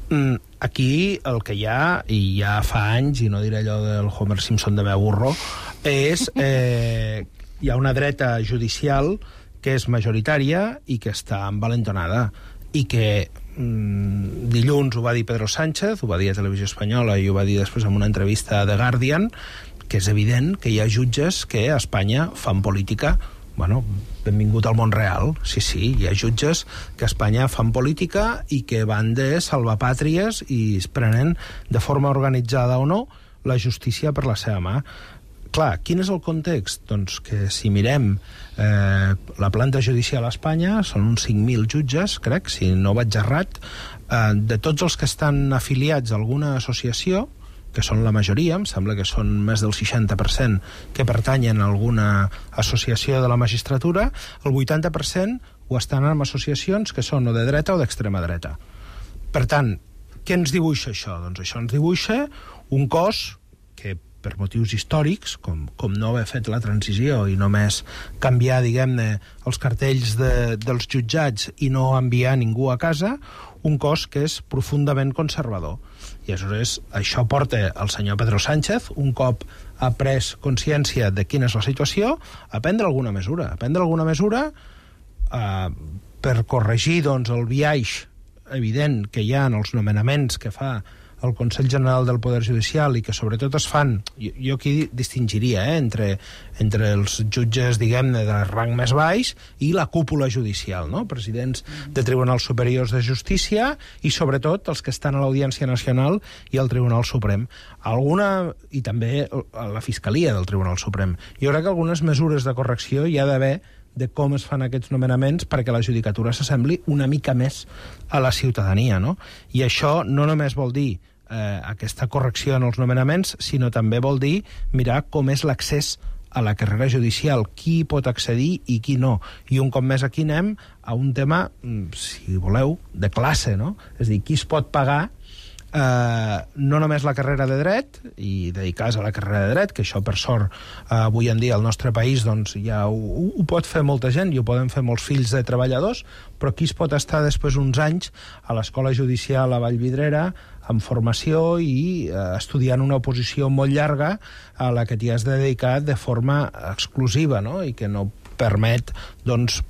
Aquí el que hi ha, i ja fa anys, i no diré allò del Homer Simpson de meu burro, és eh, hi ha una dreta judicial que és majoritària i que està envalentonada i que mm, dilluns ho va dir Pedro Sánchez, ho va dir a Televisió Espanyola i ho va dir després en una entrevista a The Guardian, que és evident que hi ha jutges que a Espanya fan política. Bueno, benvingut al món real. Sí, sí, hi ha jutges que a Espanya fan política i que van de salvapàtries i es prenen de forma organitzada o no la justícia per la seva mà. Clar, quin és el context? Doncs que si mirem eh, la planta judicial a Espanya, són uns cinc mil jutges, crec, si no vaig errat, eh, de tots els que estan afiliats a alguna associació, que són la majoria, em sembla que són més del seixanta per cent que pertanyen a alguna associació de la magistratura, el vuitanta per cent ho estan en associacions que són o de dreta o d'extrema dreta. Per tant, què ens dibuixa això? Doncs això ens dibuixa un cos que, per motius històrics, com, com no haver fet la transició i només canviar, diguem-ne, els cartells de, dels jutjats i no enviar ningú a casa, un cos que és profundament conservador. I aleshores això porta el senyor Pedro Sánchez, un cop ha pres consciència de quina és la situació, a prendre alguna mesura. A prendre alguna mesura eh, per corregir doncs, el biaix evident que hi ha en els nomenaments que fa el Consell General del Poder Judicial i que sobretot es fan, jo, jo aquí distingiria eh, entre, entre els jutges, diguem-ne, de rang més baix i la cúpula judicial, no? Presidents de Tribunals Superiors de Justícia i sobretot els que estan a l'Audiència Nacional i al Tribunal Suprem. Alguna, i també a la Fiscalia del Tribunal Suprem. Jo crec que algunes mesures de correcció hi ha d'haver de com es fan aquests nomenaments perquè la judicatura s'assembli una mica més a la ciutadania, no? I això no només vol dir eh, aquesta correcció en els nomenaments, sinó també vol dir mirar com és l'accés a la carrera judicial, qui pot accedir i qui no. I un cop més aquí anem a un tema, si voleu, de classe, no? És a dir, qui es pot pagar eh, no només la carrera de dret i dedicar-se a la carrera de dret, que això per sort eh, avui en dia al nostre país doncs, ja ho, ho pot fer molta gent i ho poden fer molts fills de treballadors, però qui es pot estar després uns anys a l'escola judicial a Vallvidrera amb formació i eh, estudiant una oposició molt llarga a la que t'hi has de dedicar de forma exclusiva, no? I que no permet, doncs,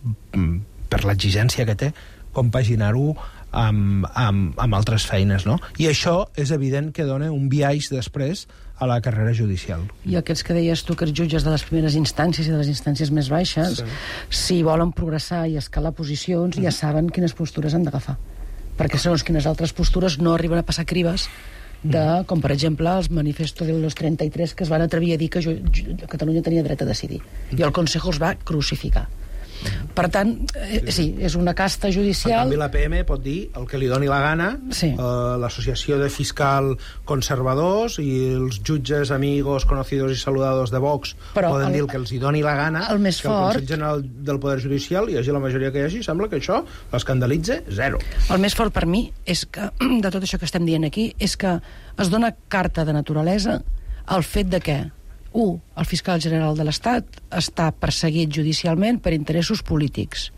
per l'exigència que té, compaginar-ho amb, amb, amb altres feines, no? I això és evident que dona un biaix després a la carrera judicial. I aquests que deies tu, que els jutges de les primeres instàncies i de les instàncies més baixes, sí. si volen progressar i escalar posicions, ja saben quines postures han d'agafar. Perquè segons quines altres postures no arriben a passar crives de, com per exemple els manifestos de los trenta i tres que es van atrevir a dir que jo, jo, Catalunya tenia dret a decidir. I el Consejo els va crucificar. Per tant, eh, sí, és una casta judicial... En canvi, la P M pot dir el que li doni la gana, sí. eh, l'associació de fiscal conservadors i els jutges, amigos, conocidos i saludados de Vox Però poden el, dir el que els hi doni la gana, el més que fort, el Consell General del Poder Judicial, hi hagi la majoria que hi hagi, sembla que això l'escandalitza zero. El més fort per mi és que, de tot això que estem dient aquí, és que es dona carta de naturalesa al fet de que un, el fiscal general de l'Estat està perseguit judicialment per interessos polítics.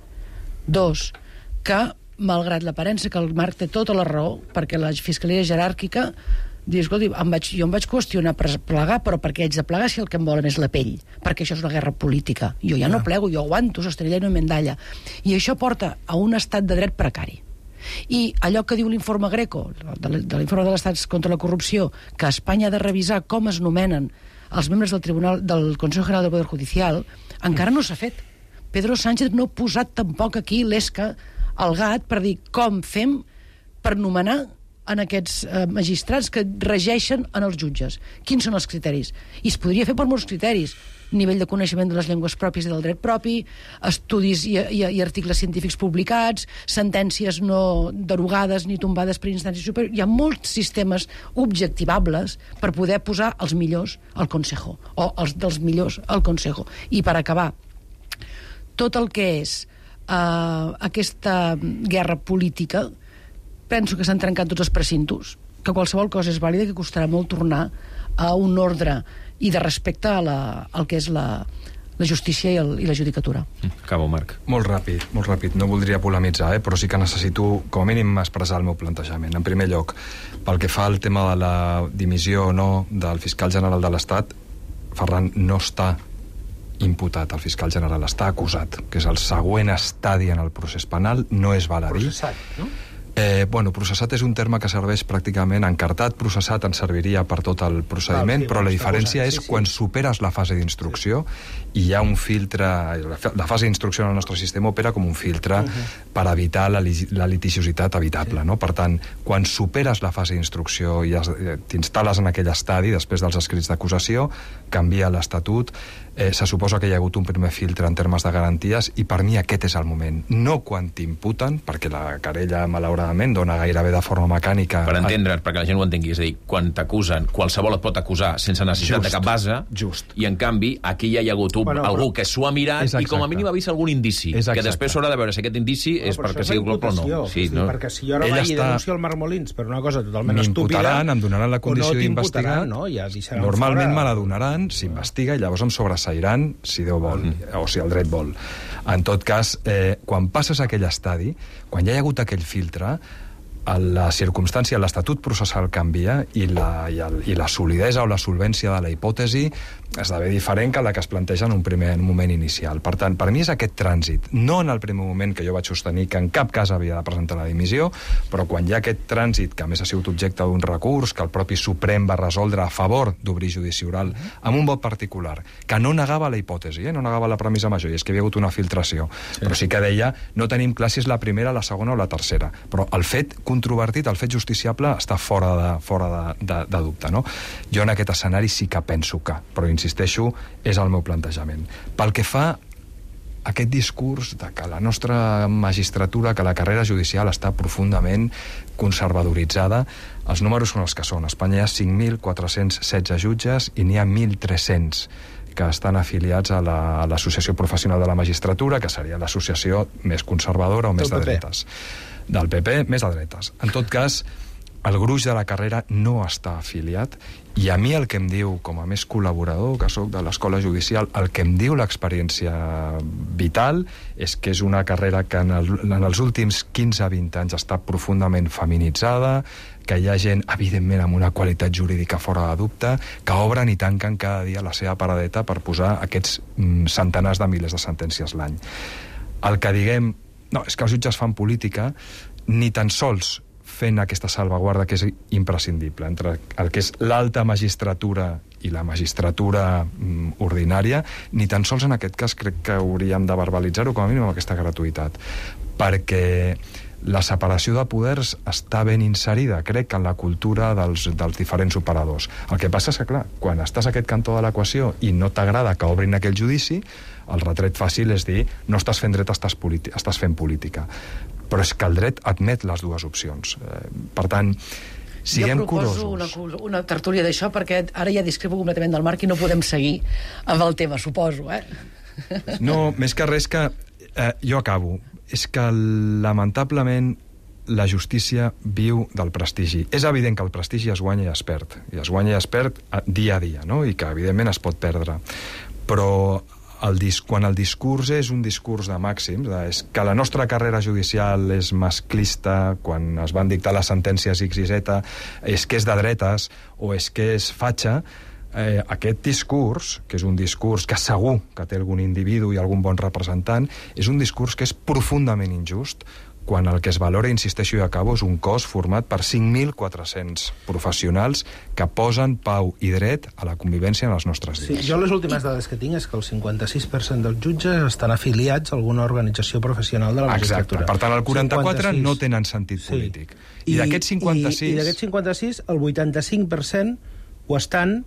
Dos, que, malgrat l'aparença que el Marc té tota la raó, perquè la fiscalia jeràrquica diu, escolti, em vaig, jo em vaig qüestionar per plegar, però perquè haig de plegar si el que em volen és la pell, perquè això és una guerra política. Jo ja no plego, jo aguanto, s'estrella i no m'endalla. I això porta a un estat de dret precari. I allò que diu l'informe Greco, de l'informe de l'Estat contra la corrupció, que Espanya ha de revisar com es nomenen els membres del Tribunal del Consejo General del Poder Judicial, encara no s'ha fet. Pedro Sánchez no ha posat tampoc aquí l'esca al gat per dir com fem per nomenar en aquests eh, magistrats que regeixen en els jutges. Quins són els criteris? I es podria fer per molts criteris. Nivell de coneixement de les llengües pròpies i del dret propi, estudis i, i, i articles científics publicats, sentències no derogades ni tombades per instàncies superiors. Hi ha molts sistemes objectivables per poder posar els millors al Consejo, o els dels millors al Consejo. I per acabar, tot el que és eh, aquesta guerra política, penso que s'han trencat tots els precintos, que qualsevol cosa és vàlida i que costarà molt tornar a un ordre i de respecte a la, al que és la, la justícia i, el, i la judicatura. Acabo, Marc. Molt ràpid, molt ràpid. No voldria polemitzar, eh? Però sí que necessito, com a mínim, expressar el meu plantejament. En primer lloc, pel que fa al tema de la dimissió o no del fiscal general de l'Estat, Ferran no està imputat, el fiscal general està acusat, que és el següent estadi en el procés penal, no és val a dir. Processat, no? Eh, bueno, processat és un terme que serveix pràcticament encartat, processat ens serviria per tot el procediment, ah, sí, però la diferència és sí, sí. quan superes la fase d'instrucció i hi ha un filtre, la fase d'instrucció en el nostre sistema opera com un filtre uh -huh. per evitar la, la litigiositat evitable, sí. no? Per tant, quan superes la fase d'instrucció i t'instal·les en aquell estadi, després dels escrits d'acusació, canvia l'Estatut, eh, se suposa que hi ha hagut un primer filtre en termes de garanties i per mi aquest és el moment. No quan t'imputen, perquè la querella malauradament dona gairebé de forma mecànica... Per entendre's, perquè la gent ho entengui, és a dir, quan t'acusen, qualsevol et pot acusar sense necessitat just, de cap base, just. I en canvi aquí ja hi ha hagut un, bueno, algú que s'ho ha mirat i com a mínim ha vist algun indici, que després s'haurà de veure si aquest indici és no, perquè sigui culpa o no. Sí, sí, no. Perquè si jo ara vaig i denuncio el Marc Molins per una cosa totalment estúpida... M'imputaran, em donaran la condició no d'investigar, no? Ja normalment me la donaran, s'investiga i llavors em sobreseiran si Déu vol, mm. o si el dret vol. En tot cas, eh, quan passes a aquell estadi, quan ja hi ha hagut aquell filtre, la circumstància, l'Estatut processal canvia i la, i, el, i la solidesa o la solvència de la hipòtesi esdevé diferent que la que es planteja en un primer moment inicial. Per tant, per mi és aquest trànsit, no en el primer moment que jo vaig sostenir que en cap cas havia de presentar la dimissió, però quan hi ha aquest trànsit, que a més ha sigut objecte d'un recurs, que el propi Suprem va resoldre a favor d'obrir judici oral, amb un vot particular, que no negava la hipòtesi, eh? no negava la premissa major, i és que hi havia hagut una filtració, sí. però sí que deia, no tenim clar si és la primera, la segona o la tercera, però el fet controvertit, el fet justiciable, està fora de, fora de, de, de dubte, no? Jo en aquest escenari sí que penso que, però insisteixo, és el meu plantejament. Pel que fa aquest discurs de que la nostra magistratura, que la carrera judicial està profundament conservadoritzada. Els números són els que són. A Espanya hi ha cinc mil quatre-cents setze jutges i n'hi ha mil tres-cents que estan afiliats a la, a l'Associació Professional de la Magistratura, que seria l'associació més conservadora o més de dretes. Del P P, més de dretes. En tot cas, el gruix de la carrera no està afiliat, i a mi el que em diu, com a més col·laborador que sóc de l'Escola Judicial, el que em diu l'experiència vital és que és una carrera que en, el, en els últims quinze a vint anys està profundament feminitzada, que hi ha gent, evidentment, amb una qualitat jurídica fora de dubte, que obren i tanquen cada dia la seva paradeta per posar aquests mm, centenars de milers de sentències l'any. El que diguem, no, és que els jutges fan política, ni tan sols fent aquesta salvaguarda que és imprescindible entre el que és l'alta magistratura i la magistratura mm, ordinària, ni tan sols en aquest cas crec que hauríem de verbalitzar-ho com a mínim amb aquesta gratuïtat, perquè la separació de poders està ben inserida, crec, en la cultura dels, dels diferents operadors. El que passa és que, clar, quan estàs a aquest cantó de l'equació i no t'agrada que obrin aquell judici, el retret fàcil és dir no estàs fent dret, estàs, estàs fent política. Però és que el dret admet les dues opcions. Eh, per tant, siguem curosos. Jo proposo una, una tertúlia d'això, perquè ara ja discrepo completament del Marc i no podem seguir amb el tema, suposo, eh? No, més que res que... Eh, jo acabo. És que, lamentablement, la justícia viu del prestigi. És evident que el prestigi es guanya i es perd. I es guanya i es perd dia a dia, no? I que, evidentment, es pot perdre. Però el dis- quan el discurs és un discurs de màxims, de, és que la nostra carrera judicial és masclista, quan es van dictar les sentències X i Z, és que és de dretes o és que és fatxa, eh, aquest discurs, que és un discurs que segur que té algun individu i algun bon representant, és un discurs que és profundament injust, quan el que es valora, insisteixo i acabo, és un cos format per cinc mil quatre-cents professionals que posen pau i dret a la convivència en els nostres dies. Sí, jo les últimes dades que tinc és que el cinquanta-sis per cent dels jutges estan afiliats a alguna organització professional de la magistratura. Exacte. Per tant, el quaranta-quatre no tenen sentit polític. Sí. I, I d'aquests cinquanta-sis... I, i d'aquests cinquanta-sis, el vuitanta-cinc per cent ho estan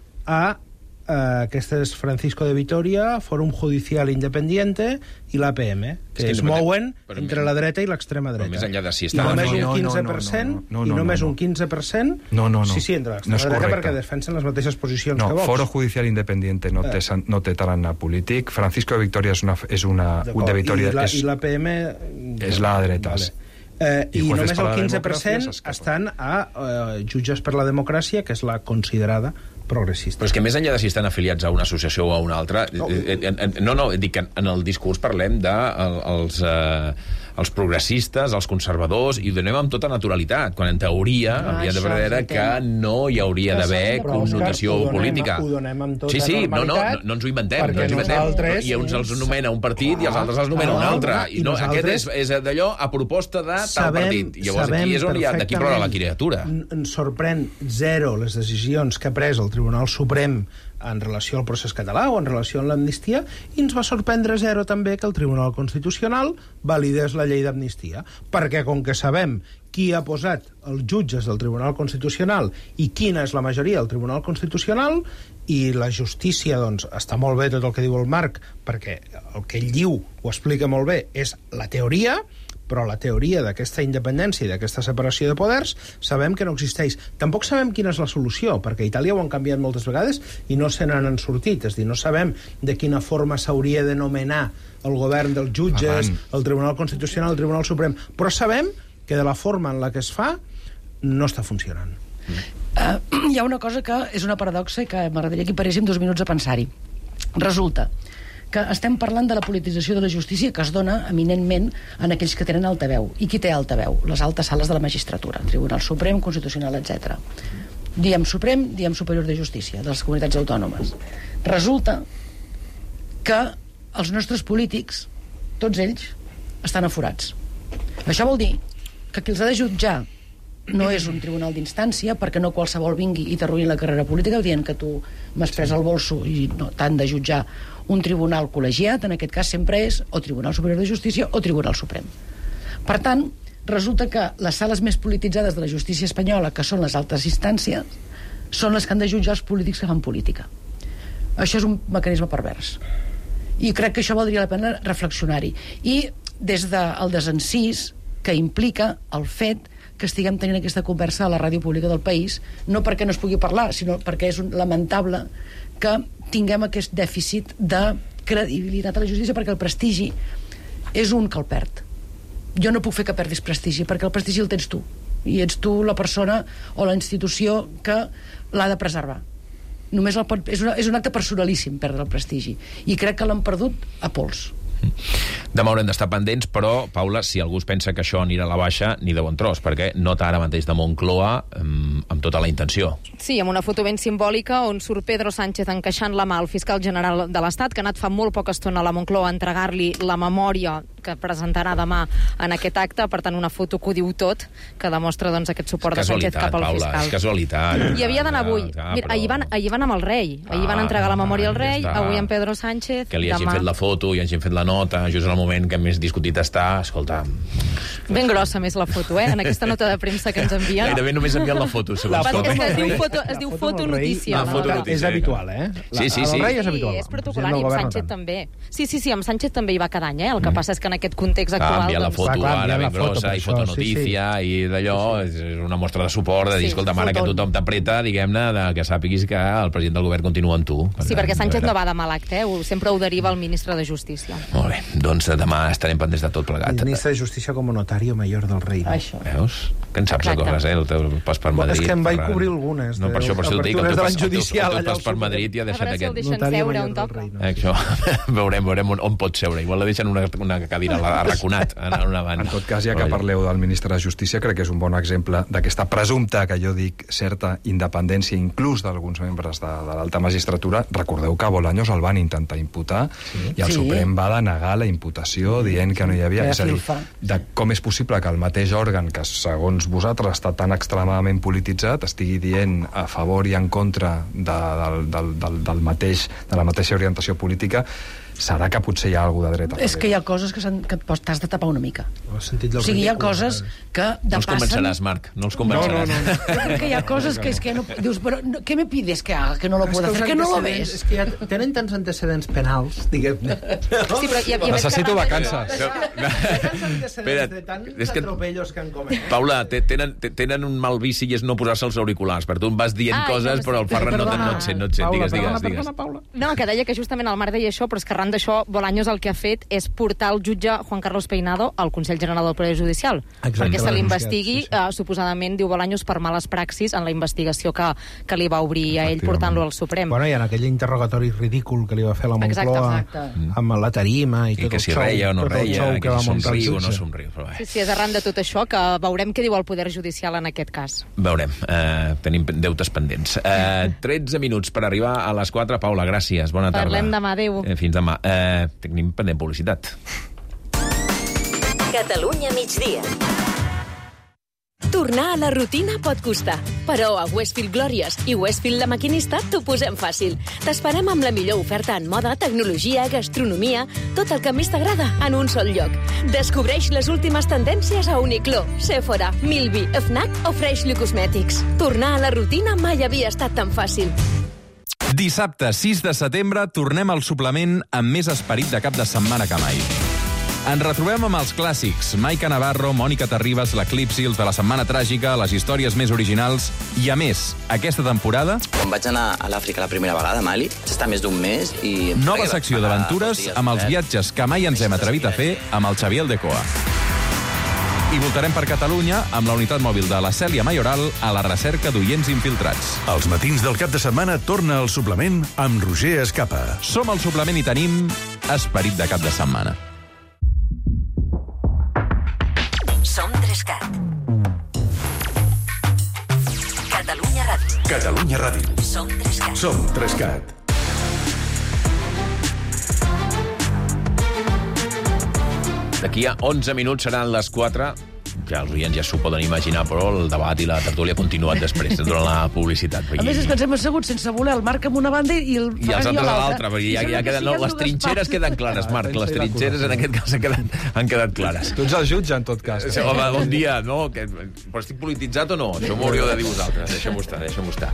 a Uh, aquest és Francisco de Vitoria, Fòrum Judicial Independiente i l'A P M, que es mouen entre la dreta i l'extrema dreta. Però més enllà de si I està... només no, no, un quinze per cent, no, no, no, no, i només no, no. un quinze per cent... No, no, no. Sí, sí, entre l'extrema no dreta, correcte. perquè defensen les mateixes posicions no, que Vox. Foro Judicial Independiente no té, no té tarannà polític. Francisco de Vitoria és una... És una de Vitoria, I, la, és, i l'A P M... És la de dretes. Vale. Eh, I, I només el quinze per cent estan a uh, Jutges per la Democràcia, que és la considerada progressista. Però és que més enllà de si estan afiliats a una associació o a una altra... No, eh, eh, no, no dic que en el discurs parlem de el, els... Eh, els progressistes, els conservadors, i ho donem amb tota naturalitat, quan en teoria ah, hauria de veure que no hi hauria d'haver connotació ho donem, política. Ho donem amb tota sí, sí, normalitat. No, no, no ens ho inventem. No ens inventem. Nosaltres... I uns els nomena un partit ah, i els altres els nomena ah, un altre. I, no, aquest és, és d'allò a proposta de tal sabem, partit. I llavors aquí és on hi ha d'aquí plora la criatura. Ens sorprèn zero les decisions que ha pres el Tribunal Suprem en relació al procés català o en relació amb l'amnistia, i ens va sorprendre zero també que el Tribunal Constitucional validés la llei d'amnistia, perquè com que sabem qui ha posat els jutges del Tribunal Constitucional i quina és la majoria del Tribunal Constitucional, i la justícia, doncs, està molt bé tot el que diu el Marc, perquè el que ell diu ho explica molt bé, és la teoria, però la teoria d'aquesta independència i d'aquesta separació de poders sabem que no existeix. Tampoc sabem quina és la solució, perquè a Itàlia ho han canviat moltes vegades i no se n'han sortit. És a dir, no sabem de quina forma s'hauria de nomenar el govern dels jutges, Avant. el Tribunal Constitucional, el Tribunal Suprem, però sabem que de la forma en la que es fa no està funcionant. Uh, hi ha una cosa que és una paradoxa i que m'agradaria que hi paréssim dos minuts a pensar-hi. Resulta que estem parlant de la politització de la justícia que es dona eminentment en aquells que tenen altaveu. I qui té altaveu? Les altes sales de la magistratura, Tribunal Suprem, Constitucional, etcètera. Diem Suprem, diem Superior de Justícia, de les comunitats autònomes. Resulta que els nostres polítics, tots ells, estan aforats. Això vol dir que qui els ha de jutjar no és un tribunal d'instància, perquè no qualsevol vingui i t'arruïni la carrera política dient que tu m'has pres el bolso i no t'han de jutjar un tribunal col·legiat, en aquest cas sempre és o Tribunal Superior de Justícia o Tribunal Suprem. Per tant, resulta que les sales més polititzades de la justícia espanyola, que són les altes instàncies, són les que han de jutjar els polítics que fan política. Això és un mecanisme pervers. I crec que això valdria la pena reflexionar-hi. I des del desencís que implica el fet que estiguem tenint aquesta conversa a la ràdio pública del país, no perquè no es pugui parlar, sinó perquè és un lamentable que tinguem aquest dèficit de credibilitat a la justícia, perquè el prestigi és un que el perd. Jo no puc fer que perdis prestigi, perquè el prestigi el tens tu, i ets tu la persona o la institució que l'ha de preservar. Només el pot, és, una, és un acte personalíssim perdre el prestigi, i crec que l'han perdut a pols. Demà haurem d'estar pendents, però, Paula, si algú es pensa que això anirà a la baixa, ni de bon tros, perquè nota ara mateix de Moncloa amb, amb tota la intenció. Sí, amb una foto ben simbòlica on surt Pedro Sánchez encaixant la mà al fiscal general de l'Estat, que ha anat fa molt poca estona a la Moncloa a entregar-li la memòria que presentarà demà en aquest acte. Per tant, una foto que ho diu tot, que demostra doncs, aquest suport de Sánchez cap al Paula, fiscal. És casualitat. I havia d'anar avui. Ja, Mira, però... ahir, van, ahir van amb el rei. Ahir ah, van entregar la memòria al rei, ja avui amb Pedro Sánchez. Que li hagin demà... fet la foto i hagin fet la nota, just en el moment que més discutit està, escolta... Ben grossa més la foto, eh? En aquesta nota de premsa que ens envien. Gairebé només envien la foto, segons la com. Es, es diu foto, es diu foto notícia. Ah, foto notícia. És habitual, eh? La, sí, sí, sí. El rei és habitual. Sí, és protocolar, i amb Sánchez també. Sí, sí, sí, amb Sánchez també hi va cada any, eh? El que passa és que en aquest context actual... Envia la foto clar, ara, ben foto grossa, i fotonotícia, sí, sí. i d'allò, sí, sí. És una mostra de suport, de dir, sí, escolta, mare, que tothom t'apreta, diguem-ne, que sàpiguis que el president del govern continua amb tu. Per sí, tant, perquè Sánchez no va de mal acte, eh? Sempre ho deriva el ministre de Justícia. Molt bé, doncs demà estarem pendents de tot plegat. El ministre de Justícia com a notario mayor del rei. Això. Veus? Que en saps de coses, eh? El teu pas per Madrid. És que em vaig per... cobrir algunes. No, per això, per això et dic, el teu pas, el teu, el teu pas per Madrid i ha deixat aquest... A veure si el aquest... deixen seure on toca. No, això, veurem, veurem on, on pot seure. Igual la deixen una, una cadira arraconat en una banda. En tot cas, ja que parleu del ministre de Justícia, crec que és un bon exemple d'aquesta presumpta, que jo dic, certa independència, inclús d'alguns membres de, de l'alta magistratura. Recordeu que a Bolaños el van intentar imputar, sí. i el sí. Suprem va denegar la imputació, dient que no hi havia... És a dir, de com és possible que el mateix òrgan, que segons vosaltres està tan extremadament polititzat, estigui dient a favor i en contra de, del, del, del, del mateix, de la mateixa orientació política. Serà que potser hi ha alguna de dreta? És que hi ha coses que, que t'has de tapar una mica. El sentit del o sigui, hi ha ridícul, coses que depassen... No els convenceràs, Marc, no els convenceràs. No, no, no. Jo crec que hi ha coses que és que no... Dius, però no, què me pides que haga, que no lo puedo hacer, que no lo ves? És que ja tenen tants antecedents penals, diguem-ne. Sí, però hi ha, hi ha Necessito vacances. Tants antecedents de tants atropellos que han comès. Paula, tenen, tenen un mal vici i és no posar-se els auriculars. Per tu em vas dient coses, però el Ferran no et sent, no et sent. Digues, digues, digues. No, que deia que justament el Marc deia això, però és que arran d'això, Bolaños el que ha fet és portar el jutge Juan Carlos Peinado al Consell General del Poder Judicial. Exacte, perquè se l'investigui, sí, sí. uh, suposadament, diu Bolaños, per males praxis en la investigació que, que li va obrir a ell portant-lo al Suprem. Bueno, i en aquell interrogatori ridícul que li va fer la Moncloa amb la tarima i, I tot que si reia o no reia, que, que si somriu o no somriu. Però sí, sí, és arran de tot això que veurem què diu el Poder Judicial en aquest cas. Veurem. Uh, tenim deutes pendents. Uh, tretze minuts per arribar a les quatre. Paula, gràcies. Bona tarda. Parlem demà. Adéu. Eh, fins demà. Uh, tenim pendent publicitat. Catalunya migdia. Tornar a la rutina pot costar, però a Westfield Glòries i Westfield La Maquinista t'ho posem fàcil. T'esperem amb la millor oferta en moda, tecnologia, gastronomia, tot el que més t'agrada en un sol lloc. Descobreix les últimes tendències a Uniqlo, Sephora, Milby, Fnac o Freshly Cosmetics. Tornar a la rutina mai havia estat tan fàcil. Dissabte, sis de setembre, tornem al suplement amb més esperit de cap de setmana que mai. Ens retrobem amb els clàssics, Maica Navarro, Mònica Terribas, l'Eclipsi, els de la Setmana Tràgica, les històries més originals, i a més, aquesta temporada... Quan vaig anar a l'Àfrica la primera vegada, a Mali, vaig estar més d'un mes i... Nova secció d'aventures amb els viatges que mai ens hem atrevit a fer amb el Xavier Aldecoa. I voltarem per Catalunya amb la unitat mòbil de la Cèlia Mayoral a la recerca d'oients infiltrats. Els matins del cap de setmana torna al suplement amb Roger Escapa. Som al suplement i tenim esperit de cap de setmana. Som Trescat. Catalunya Ràdio. Catalunya Ràdio. Som Trescat. Som Trescat. D'aquí a onze minuts seran les quatre. ja els oients ja s'ho poden imaginar, però el debat i la tertúlia ha continuat després, durant la publicitat. A més, és que ens hem assegut sense voler el Marc amb una banda i el I els altres a l'altra, perquè ja, ja queden, no, les trinxeres queden clares, Marc, les trinxeres en aquest cas han quedat, han quedat clares. Tu ets el jutge, en tot cas. Sí, home, bon dia, no? Que, però estic polititzat o no? Això m'ho hauríeu de dir vosaltres, deixem-ho estar, deixem-ho estar.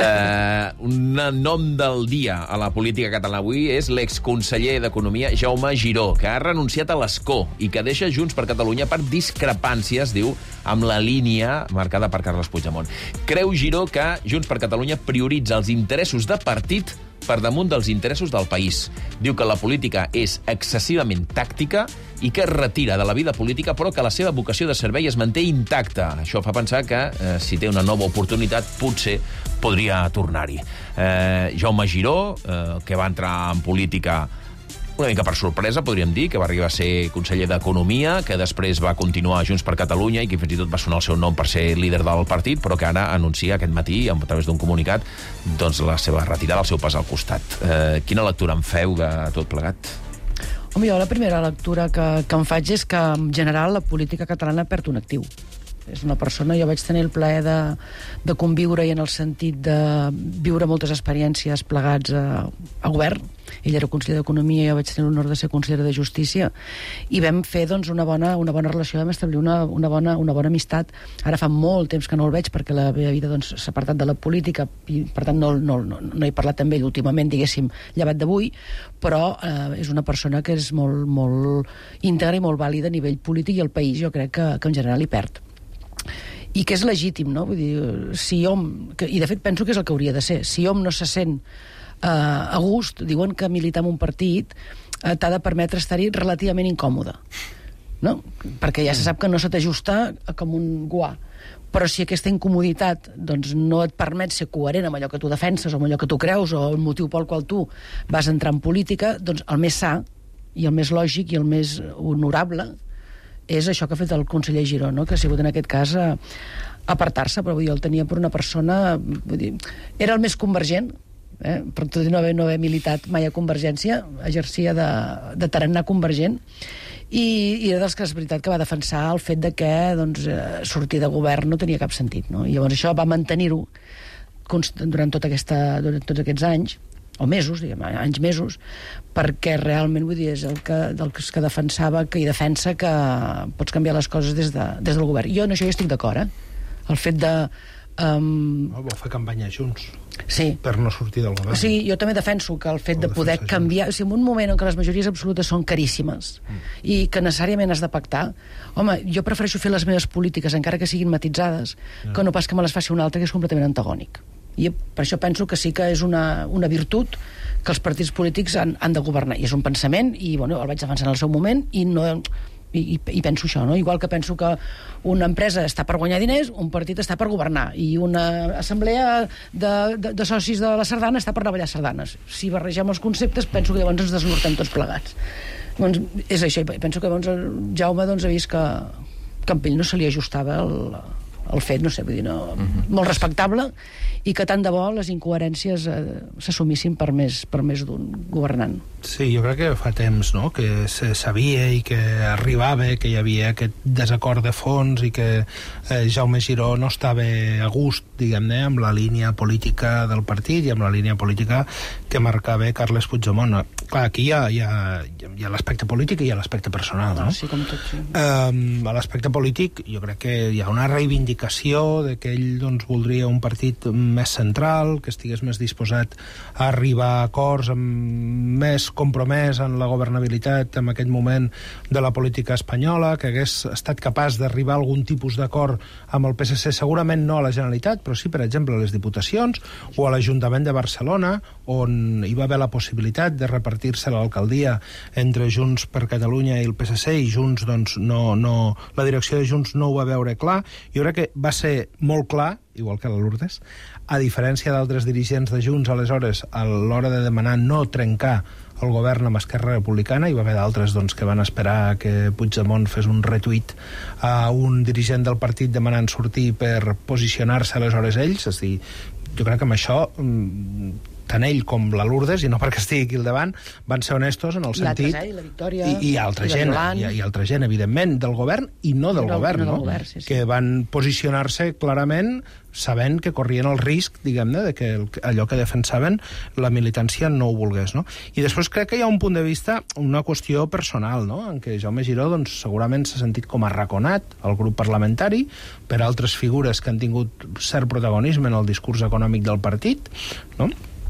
Eh, un nom del dia a la política catalana avui és l'exconseller d'Economia Jaume Giró, que ha renunciat a l'escó i que deixa Junts per Catalunya per discrepàncies, diu, amb la línia marcada per Carles Puigdemont. Creu Giró que Junts per Catalunya prioritza els interessos de partit per damunt dels interessos del país. Diu que la política és excessivament tàctica i que es retira de la vida política, però que la seva vocació de servei es manté intacta. Això fa pensar que, eh, si té una nova oportunitat, potser podria tornar-hi. Eh, Jaume Giró, eh, que va entrar en política una mica per sorpresa, podríem dir, que va arribar a ser conseller d'Economia, que després va continuar a Junts per Catalunya i que fins i tot va sonar el seu nom per ser líder del partit, però que ara anuncia aquest matí, a través d'un comunicat, doncs la seva retirada, el seu pas al costat. Eh, quina lectura en feu de tot plegat? Home, jo la primera lectura que, que em faig és que, en general, la política catalana perd un actiu. És una persona, jo vaig tenir el plaer de, de conviure i en el sentit de viure moltes experiències plegats a, a govern. Ell era conseller d'Economia i jo vaig tenir l'honor de ser consellera de Justícia i vam fer doncs, una, bona, una bona relació, vam establir una, una, bona, una bona amistat. Ara fa molt temps que no el veig perquè la meva vida doncs, s'ha apartat de la política i per tant no, no, no, no he parlat amb ell últimament, diguéssim, llevat d'avui, però eh, és una persona que és molt, molt íntegra i molt vàlida a nivell polític i el país jo crec que, que en general hi perd. I que és legítim, no? Vull dir, si hom... Que, i de fet penso que és el que hauria de ser. Si hom no se sent eh, a gust, diuen que militar en un partit eh, t'ha de permetre estar-hi relativament incòmode, no? Perquè ja se sap que no se t'ajusta com un guà. Però si aquesta incomoditat doncs, no et permet ser coherent amb allò que tu defenses o amb allò que tu creus o el motiu pel qual tu vas entrar en política, doncs el més sa i el més lògic i el més honorable és això que ha fet el conseller Giró, no? Que ha sigut en aquest cas a apartar-se, però vull dir, el tenia per una persona... Vull dir, era el més convergent, eh? Per tot i no haver, no haver militat mai a Convergència, exercia de, de tarannà convergent, i, i era dels que és veritat que va defensar el fet de que doncs, sortir de govern no tenia cap sentit, no? I llavors això va mantenir-ho durant, tota aquesta, durant tots aquests anys, o mesos, diguem, anys mesos, perquè realment, vull dir, és el que, del que defensava, que hi defensa que pots canviar les coses des, de, des del govern. Jo en això jo estic d'acord, eh? El fet de... Um... No, vol fer campanya junts. Sí. Per no sortir del govern. Sí, jo també defenso que el fet de poder canviar... O sigui, en un moment en què les majories absolutes són caríssimes mm. i que necessàriament has de pactar, home, jo prefereixo fer les meves polítiques, encara que siguin matitzades, mm. que no pas que me les faci un altre que és completament antagònic. I per això penso que sí que és una, una virtut que els partits polítics han, han de governar. I és un pensament, i bueno, el vaig defensar en el seu moment, i, no, i, i penso això, no? Igual que penso que una empresa està per guanyar diners, un partit està per governar, i una assemblea de, de, de socis de la sardana està per anar a ballar sardanes. Si barregem els conceptes, penso que llavors ens desnortem tots plegats. Doncs és això, i penso que llavors el Jaume doncs, ha vist que, que a ell no se li ajustava el... el fet, no sé, vull dir, no, uh-huh. molt respectable, i que tant de bo les incoherències eh, s'assumissin per més, per més d'un governant. Sí, jo crec que fa temps, no?, que se sabia i que arribava, que hi havia aquest desacord de fons i que eh, Jaume Giró no estava a gust, diguem-ne, amb la línia política del partit i amb la línia política que marcava Carles Puigdemont. Clar, aquí hi ha, hi ha, hi ha l'aspecte polític i hi ha l'aspecte personal, no? Sí, com tot, sí. Um, a l'aspecte polític, jo crec que hi ha una reivindicació de que ell doncs, voldria un partit més central, que estigués més disposat a arribar a acords, amb més compromès en la governabilitat en aquest moment de la política espanyola, que hagués estat capaç d'arribar a algun tipus d'acord amb el P S C, segurament no a la Generalitat, però sí, per exemple, a les diputacions o a l'Ajuntament de Barcelona, on hi va haver la possibilitat de repartir-se l'alcaldia entre Junts per Catalunya i el P S C, i Junts, doncs, no, no, la direcció de Junts no ho va veure clar. Jo crec que va ser molt clar, igual que la Lourdes, a diferència d'altres dirigents de Junts, aleshores, a l'hora de demanar no trencar el govern amb Esquerra Republicana, hi va haver d'altres doncs, que van esperar que Puigdemont fes un retuit a un dirigent del partit demanant sortir per posicionar-se aleshores ells. És a dir, jo crec que amb això tant ell com la Lourdes, i no perquè estigui aquí al davant, van ser honestos en el sentit... I altres, eh? I la Victòria... I, i altra i gent, i, i altra gent, evidentment, del govern i no del no, govern, no? no? Del govern, sí, sí. Que van posicionar-se clarament sabent que corrien el risc, diguem-ne, de que el, allò que defensaven la militància no ho volgués, no? I després crec que hi ha un punt de vista, una qüestió personal, no?, en què Jaume Giró, doncs, segurament s'ha sentit com arraconat al grup parlamentari per altres figures que han tingut cert protagonisme en el discurs econòmic del partit, no?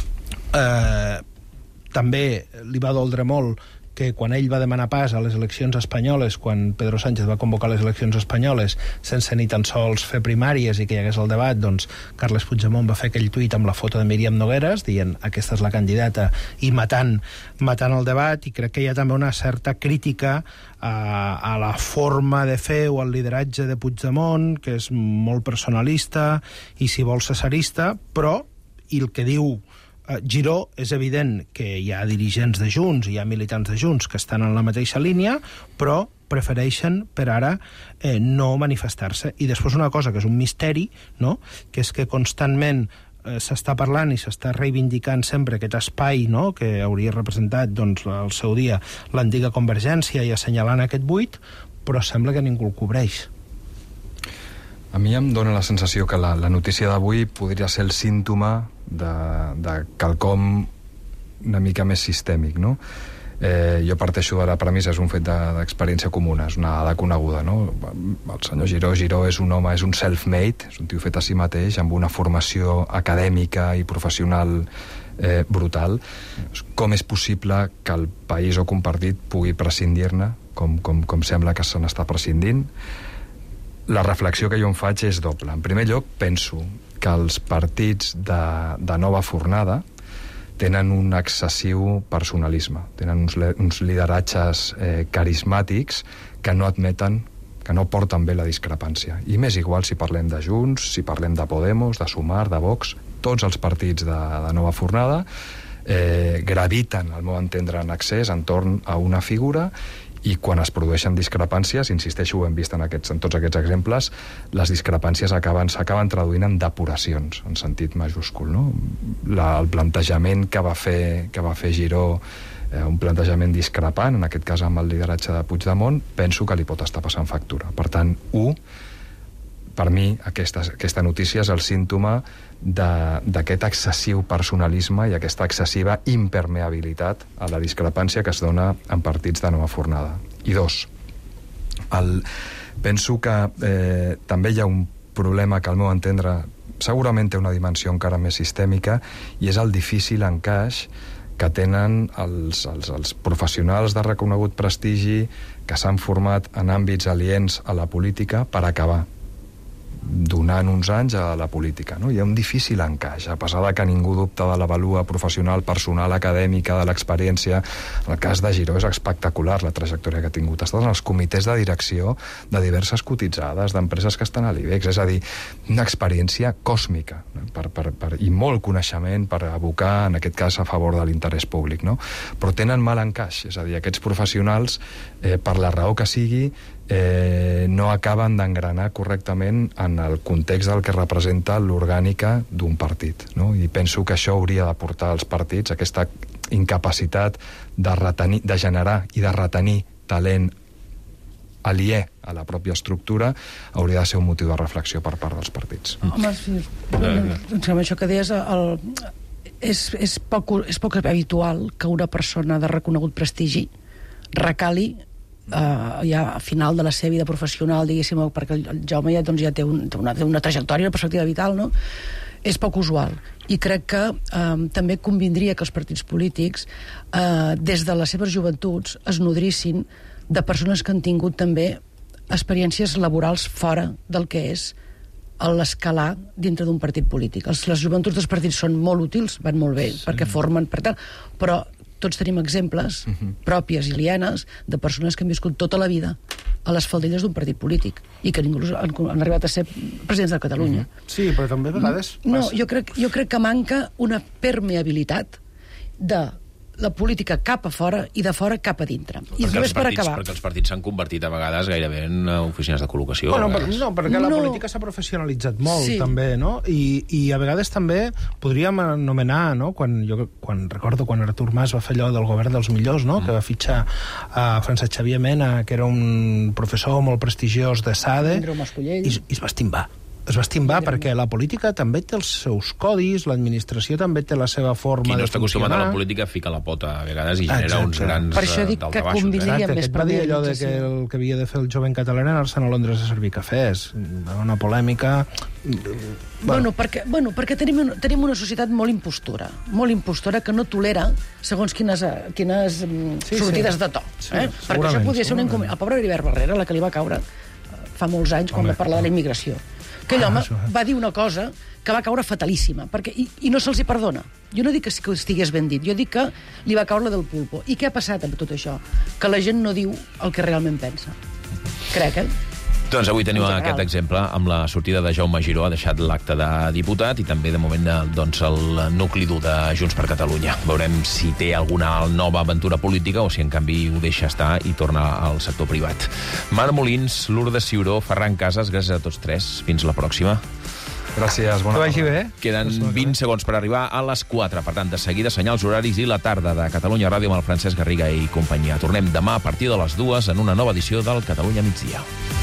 Eh, també li va doldre molt que quan ell va demanar pas a les eleccions espanyoles, quan Pedro Sánchez va convocar les eleccions espanyoles sense ni tan sols fer primàries i que hi hagués el debat, doncs Carles Puigdemont va fer aquell tuit amb la foto de Míriam Nogueras dient aquesta és la candidata i matant, matant el debat, i crec que hi ha també una certa crítica a, a la forma de fer o al lideratge de Puigdemont, que és molt personalista i si vol cesarista, però i el que diu Giró, és evident que hi ha dirigents de Junts, hi ha militants de Junts que estan en la mateixa línia, però prefereixen, per ara, eh, no manifestar-se. I després una cosa que és un misteri, no?, que és que constantment eh, s'està parlant i s'està reivindicant sempre aquest espai, no?, que hauria representat, doncs, al seu dia l'antiga Convergència i assenyalant aquest buit, però sembla que ningú el cobreix. A mi em dóna la sensació que la, la notícia d'avui podria ser el símptoma de, de quelcom una mica més sistèmic, no? Eh, jo parteixo de la premissa, és un fet d'experiència comuna, és una dada coneguda, no? El senyor Giró, Giró és un home, és un self-made, és un tio fet a si mateix, amb una formació acadèmica i professional eh, brutal. Com és possible que el país o que un partit pugui prescindir-ne, com, com, com sembla que se n'està prescindint? La reflexió que jo em faig és doble. En primer lloc, penso que els partits de, de nova fornada tenen un excessiu personalisme, tenen uns, uns lideratges eh, carismàtics que no admeten, que no porten bé la discrepància. I m'és igual si parlem de Junts, si parlem de Podemos, de Sumar, de Vox, tots els partits de, de nova fornada eh, graviten, al meu entendre, en accés entorn a una figura, i quan es produeixen discrepàncies, insisteixo, ho hem vist en, aquests, en tots aquests exemples, les discrepàncies acaben, s'acaben traduint en depuracions, en sentit majúscul, no? La, el plantejament que va fer, que va fer Giró, eh, un plantejament discrepant, en aquest cas amb el lideratge de Puigdemont, penso que li pot estar passant factura. Per tant, u, per mi, aquesta, aquesta notícia és el símptoma d'aquest excessiu personalisme i aquesta excessiva impermeabilitat a la discrepància que es dona en partits de nova fornada. I dos, el, penso que eh, també hi ha un problema que al meu entendre segurament té una dimensió encara més sistèmica i és el difícil encaix que tenen els, els, els professionals de reconegut prestigi que s'han format en àmbits aliens a la política per acabar donant uns anys a la política, no? Hi ha un difícil encaix, a pesar de que ningú dubta de la valua professional, personal, acadèmica, de l'experiència. En el cas de Giró és espectacular la trajectòria que ha tingut. Ha estat en els comitès de direcció de diverses cotitzades, d'empreses que estan a l'IBEX, és a dir, una experiència còsmica, no? per, per, per, i molt coneixement per abocar, en aquest cas, a favor de l'interès públic, no? Però tenen mal encaix, és a dir, aquests professionals, eh, per la raó que sigui, eh, no acaben d'engranar correctament en el context del que representa l'orgànica d'un partit, no? I penso que això hauria de portar als partits aquesta incapacitat de, retenir, de generar i de retenir talent aliè a la pròpia estructura, hauria de ser un motiu de reflexió per part dels partits. Home, sí, doncs amb això que deies, el, és, és, poc, és poc habitual que una persona de reconegut prestigi recali Uh, ja a final de la seva vida professional, diguéssim, perquè el Jaume ja, doncs, ja té, un, té, una, té una trajectòria, una perspectiva vital, no? És poc usual. I crec que uh, també convindria que els partits polítics, uh, des de les seves joventuts, es nodrissin de persones que han tingut també experiències laborals fora del que és l'escalar dintre d'un partit polític. Els, les joventuts dels partits són molt útils, van molt bé, sí, perquè formen, per tant, però tots tenim exemples uh-huh. pròpies i alienes de persones que han viscut tota la vida a les faldilles d'un partit polític i que inclús han, han arribat a ser presidents de Catalunya. Uh-huh. Sí, però també a vegades... No, jo crec, jo crec que manca una permeabilitat de la política cap a fora i de fora cap a dintre. I perquè, els per partits, acabar. perquè els partits s'han convertit a vegades gairebé en oficines de col·locació. Bueno, per, no, perquè la no. política s'ha professionalitzat molt, sí. també, no? I, I a vegades també podríem anomenar, no? Quan, jo quan recordo quan Artur Mas va fer allò del govern dels millors, no? Mm. Que va fitxar a Francesc Xavier Mena, que era un professor molt prestigiós de SADE, i, i es va estimbar. Es va estimbar perquè la política també té els seus codis, l'administració també té la seva forma de funcionar. Qui no està acostumat a la política fica la pota a vegades i genera uns grans per això dic que combinaria més per va dir allò de que el que havia de fer el jovent català era anar-se'n a Londres a servir cafès. Una polèmica... Bueno, perquè, bueno, perquè tenim, un, tenim una societat molt impostora, molt impostora que no tolera segons quines, quines sí, sortides sí. de to. Sí, eh? Perquè això podria ser un inconvenient. El pobre Heribert Barrera, la que li va caure fa molts anys quan Home. va parlar de la immigració. Aquell home ah, va dir una cosa que va caure fatalíssima, perquè, i, i no se'ls hi perdona. Jo no dic que, que estigués ben dit, jo dic que li va caure del pulpo. I què ha passat amb tot això? Que la gent no diu el que realment pensa. Crec, eh? Doncs avui tenim aquest exemple amb la sortida de Jaume Giró, ha deixat l'acte de diputat i també de moment doncs, el nucli dur de Junts per Catalunya. Veurem si té alguna nova aventura política o si en canvi ho deixa estar i torna al sector privat. Marc Molins, Lourdes Ciuró, Ferran Casas, gràcies a tots tres. Fins la pròxima. Gràcies, bona tarda. Que vagi bé. Queden vint segons per arribar a les quatre. Per tant, de seguida, senyals horaris i la tarda de Catalunya Ràdio amb el Francesc Garriga i companyia. Tornem demà a partir de les dues en una nova edició del Catalunya Migdia.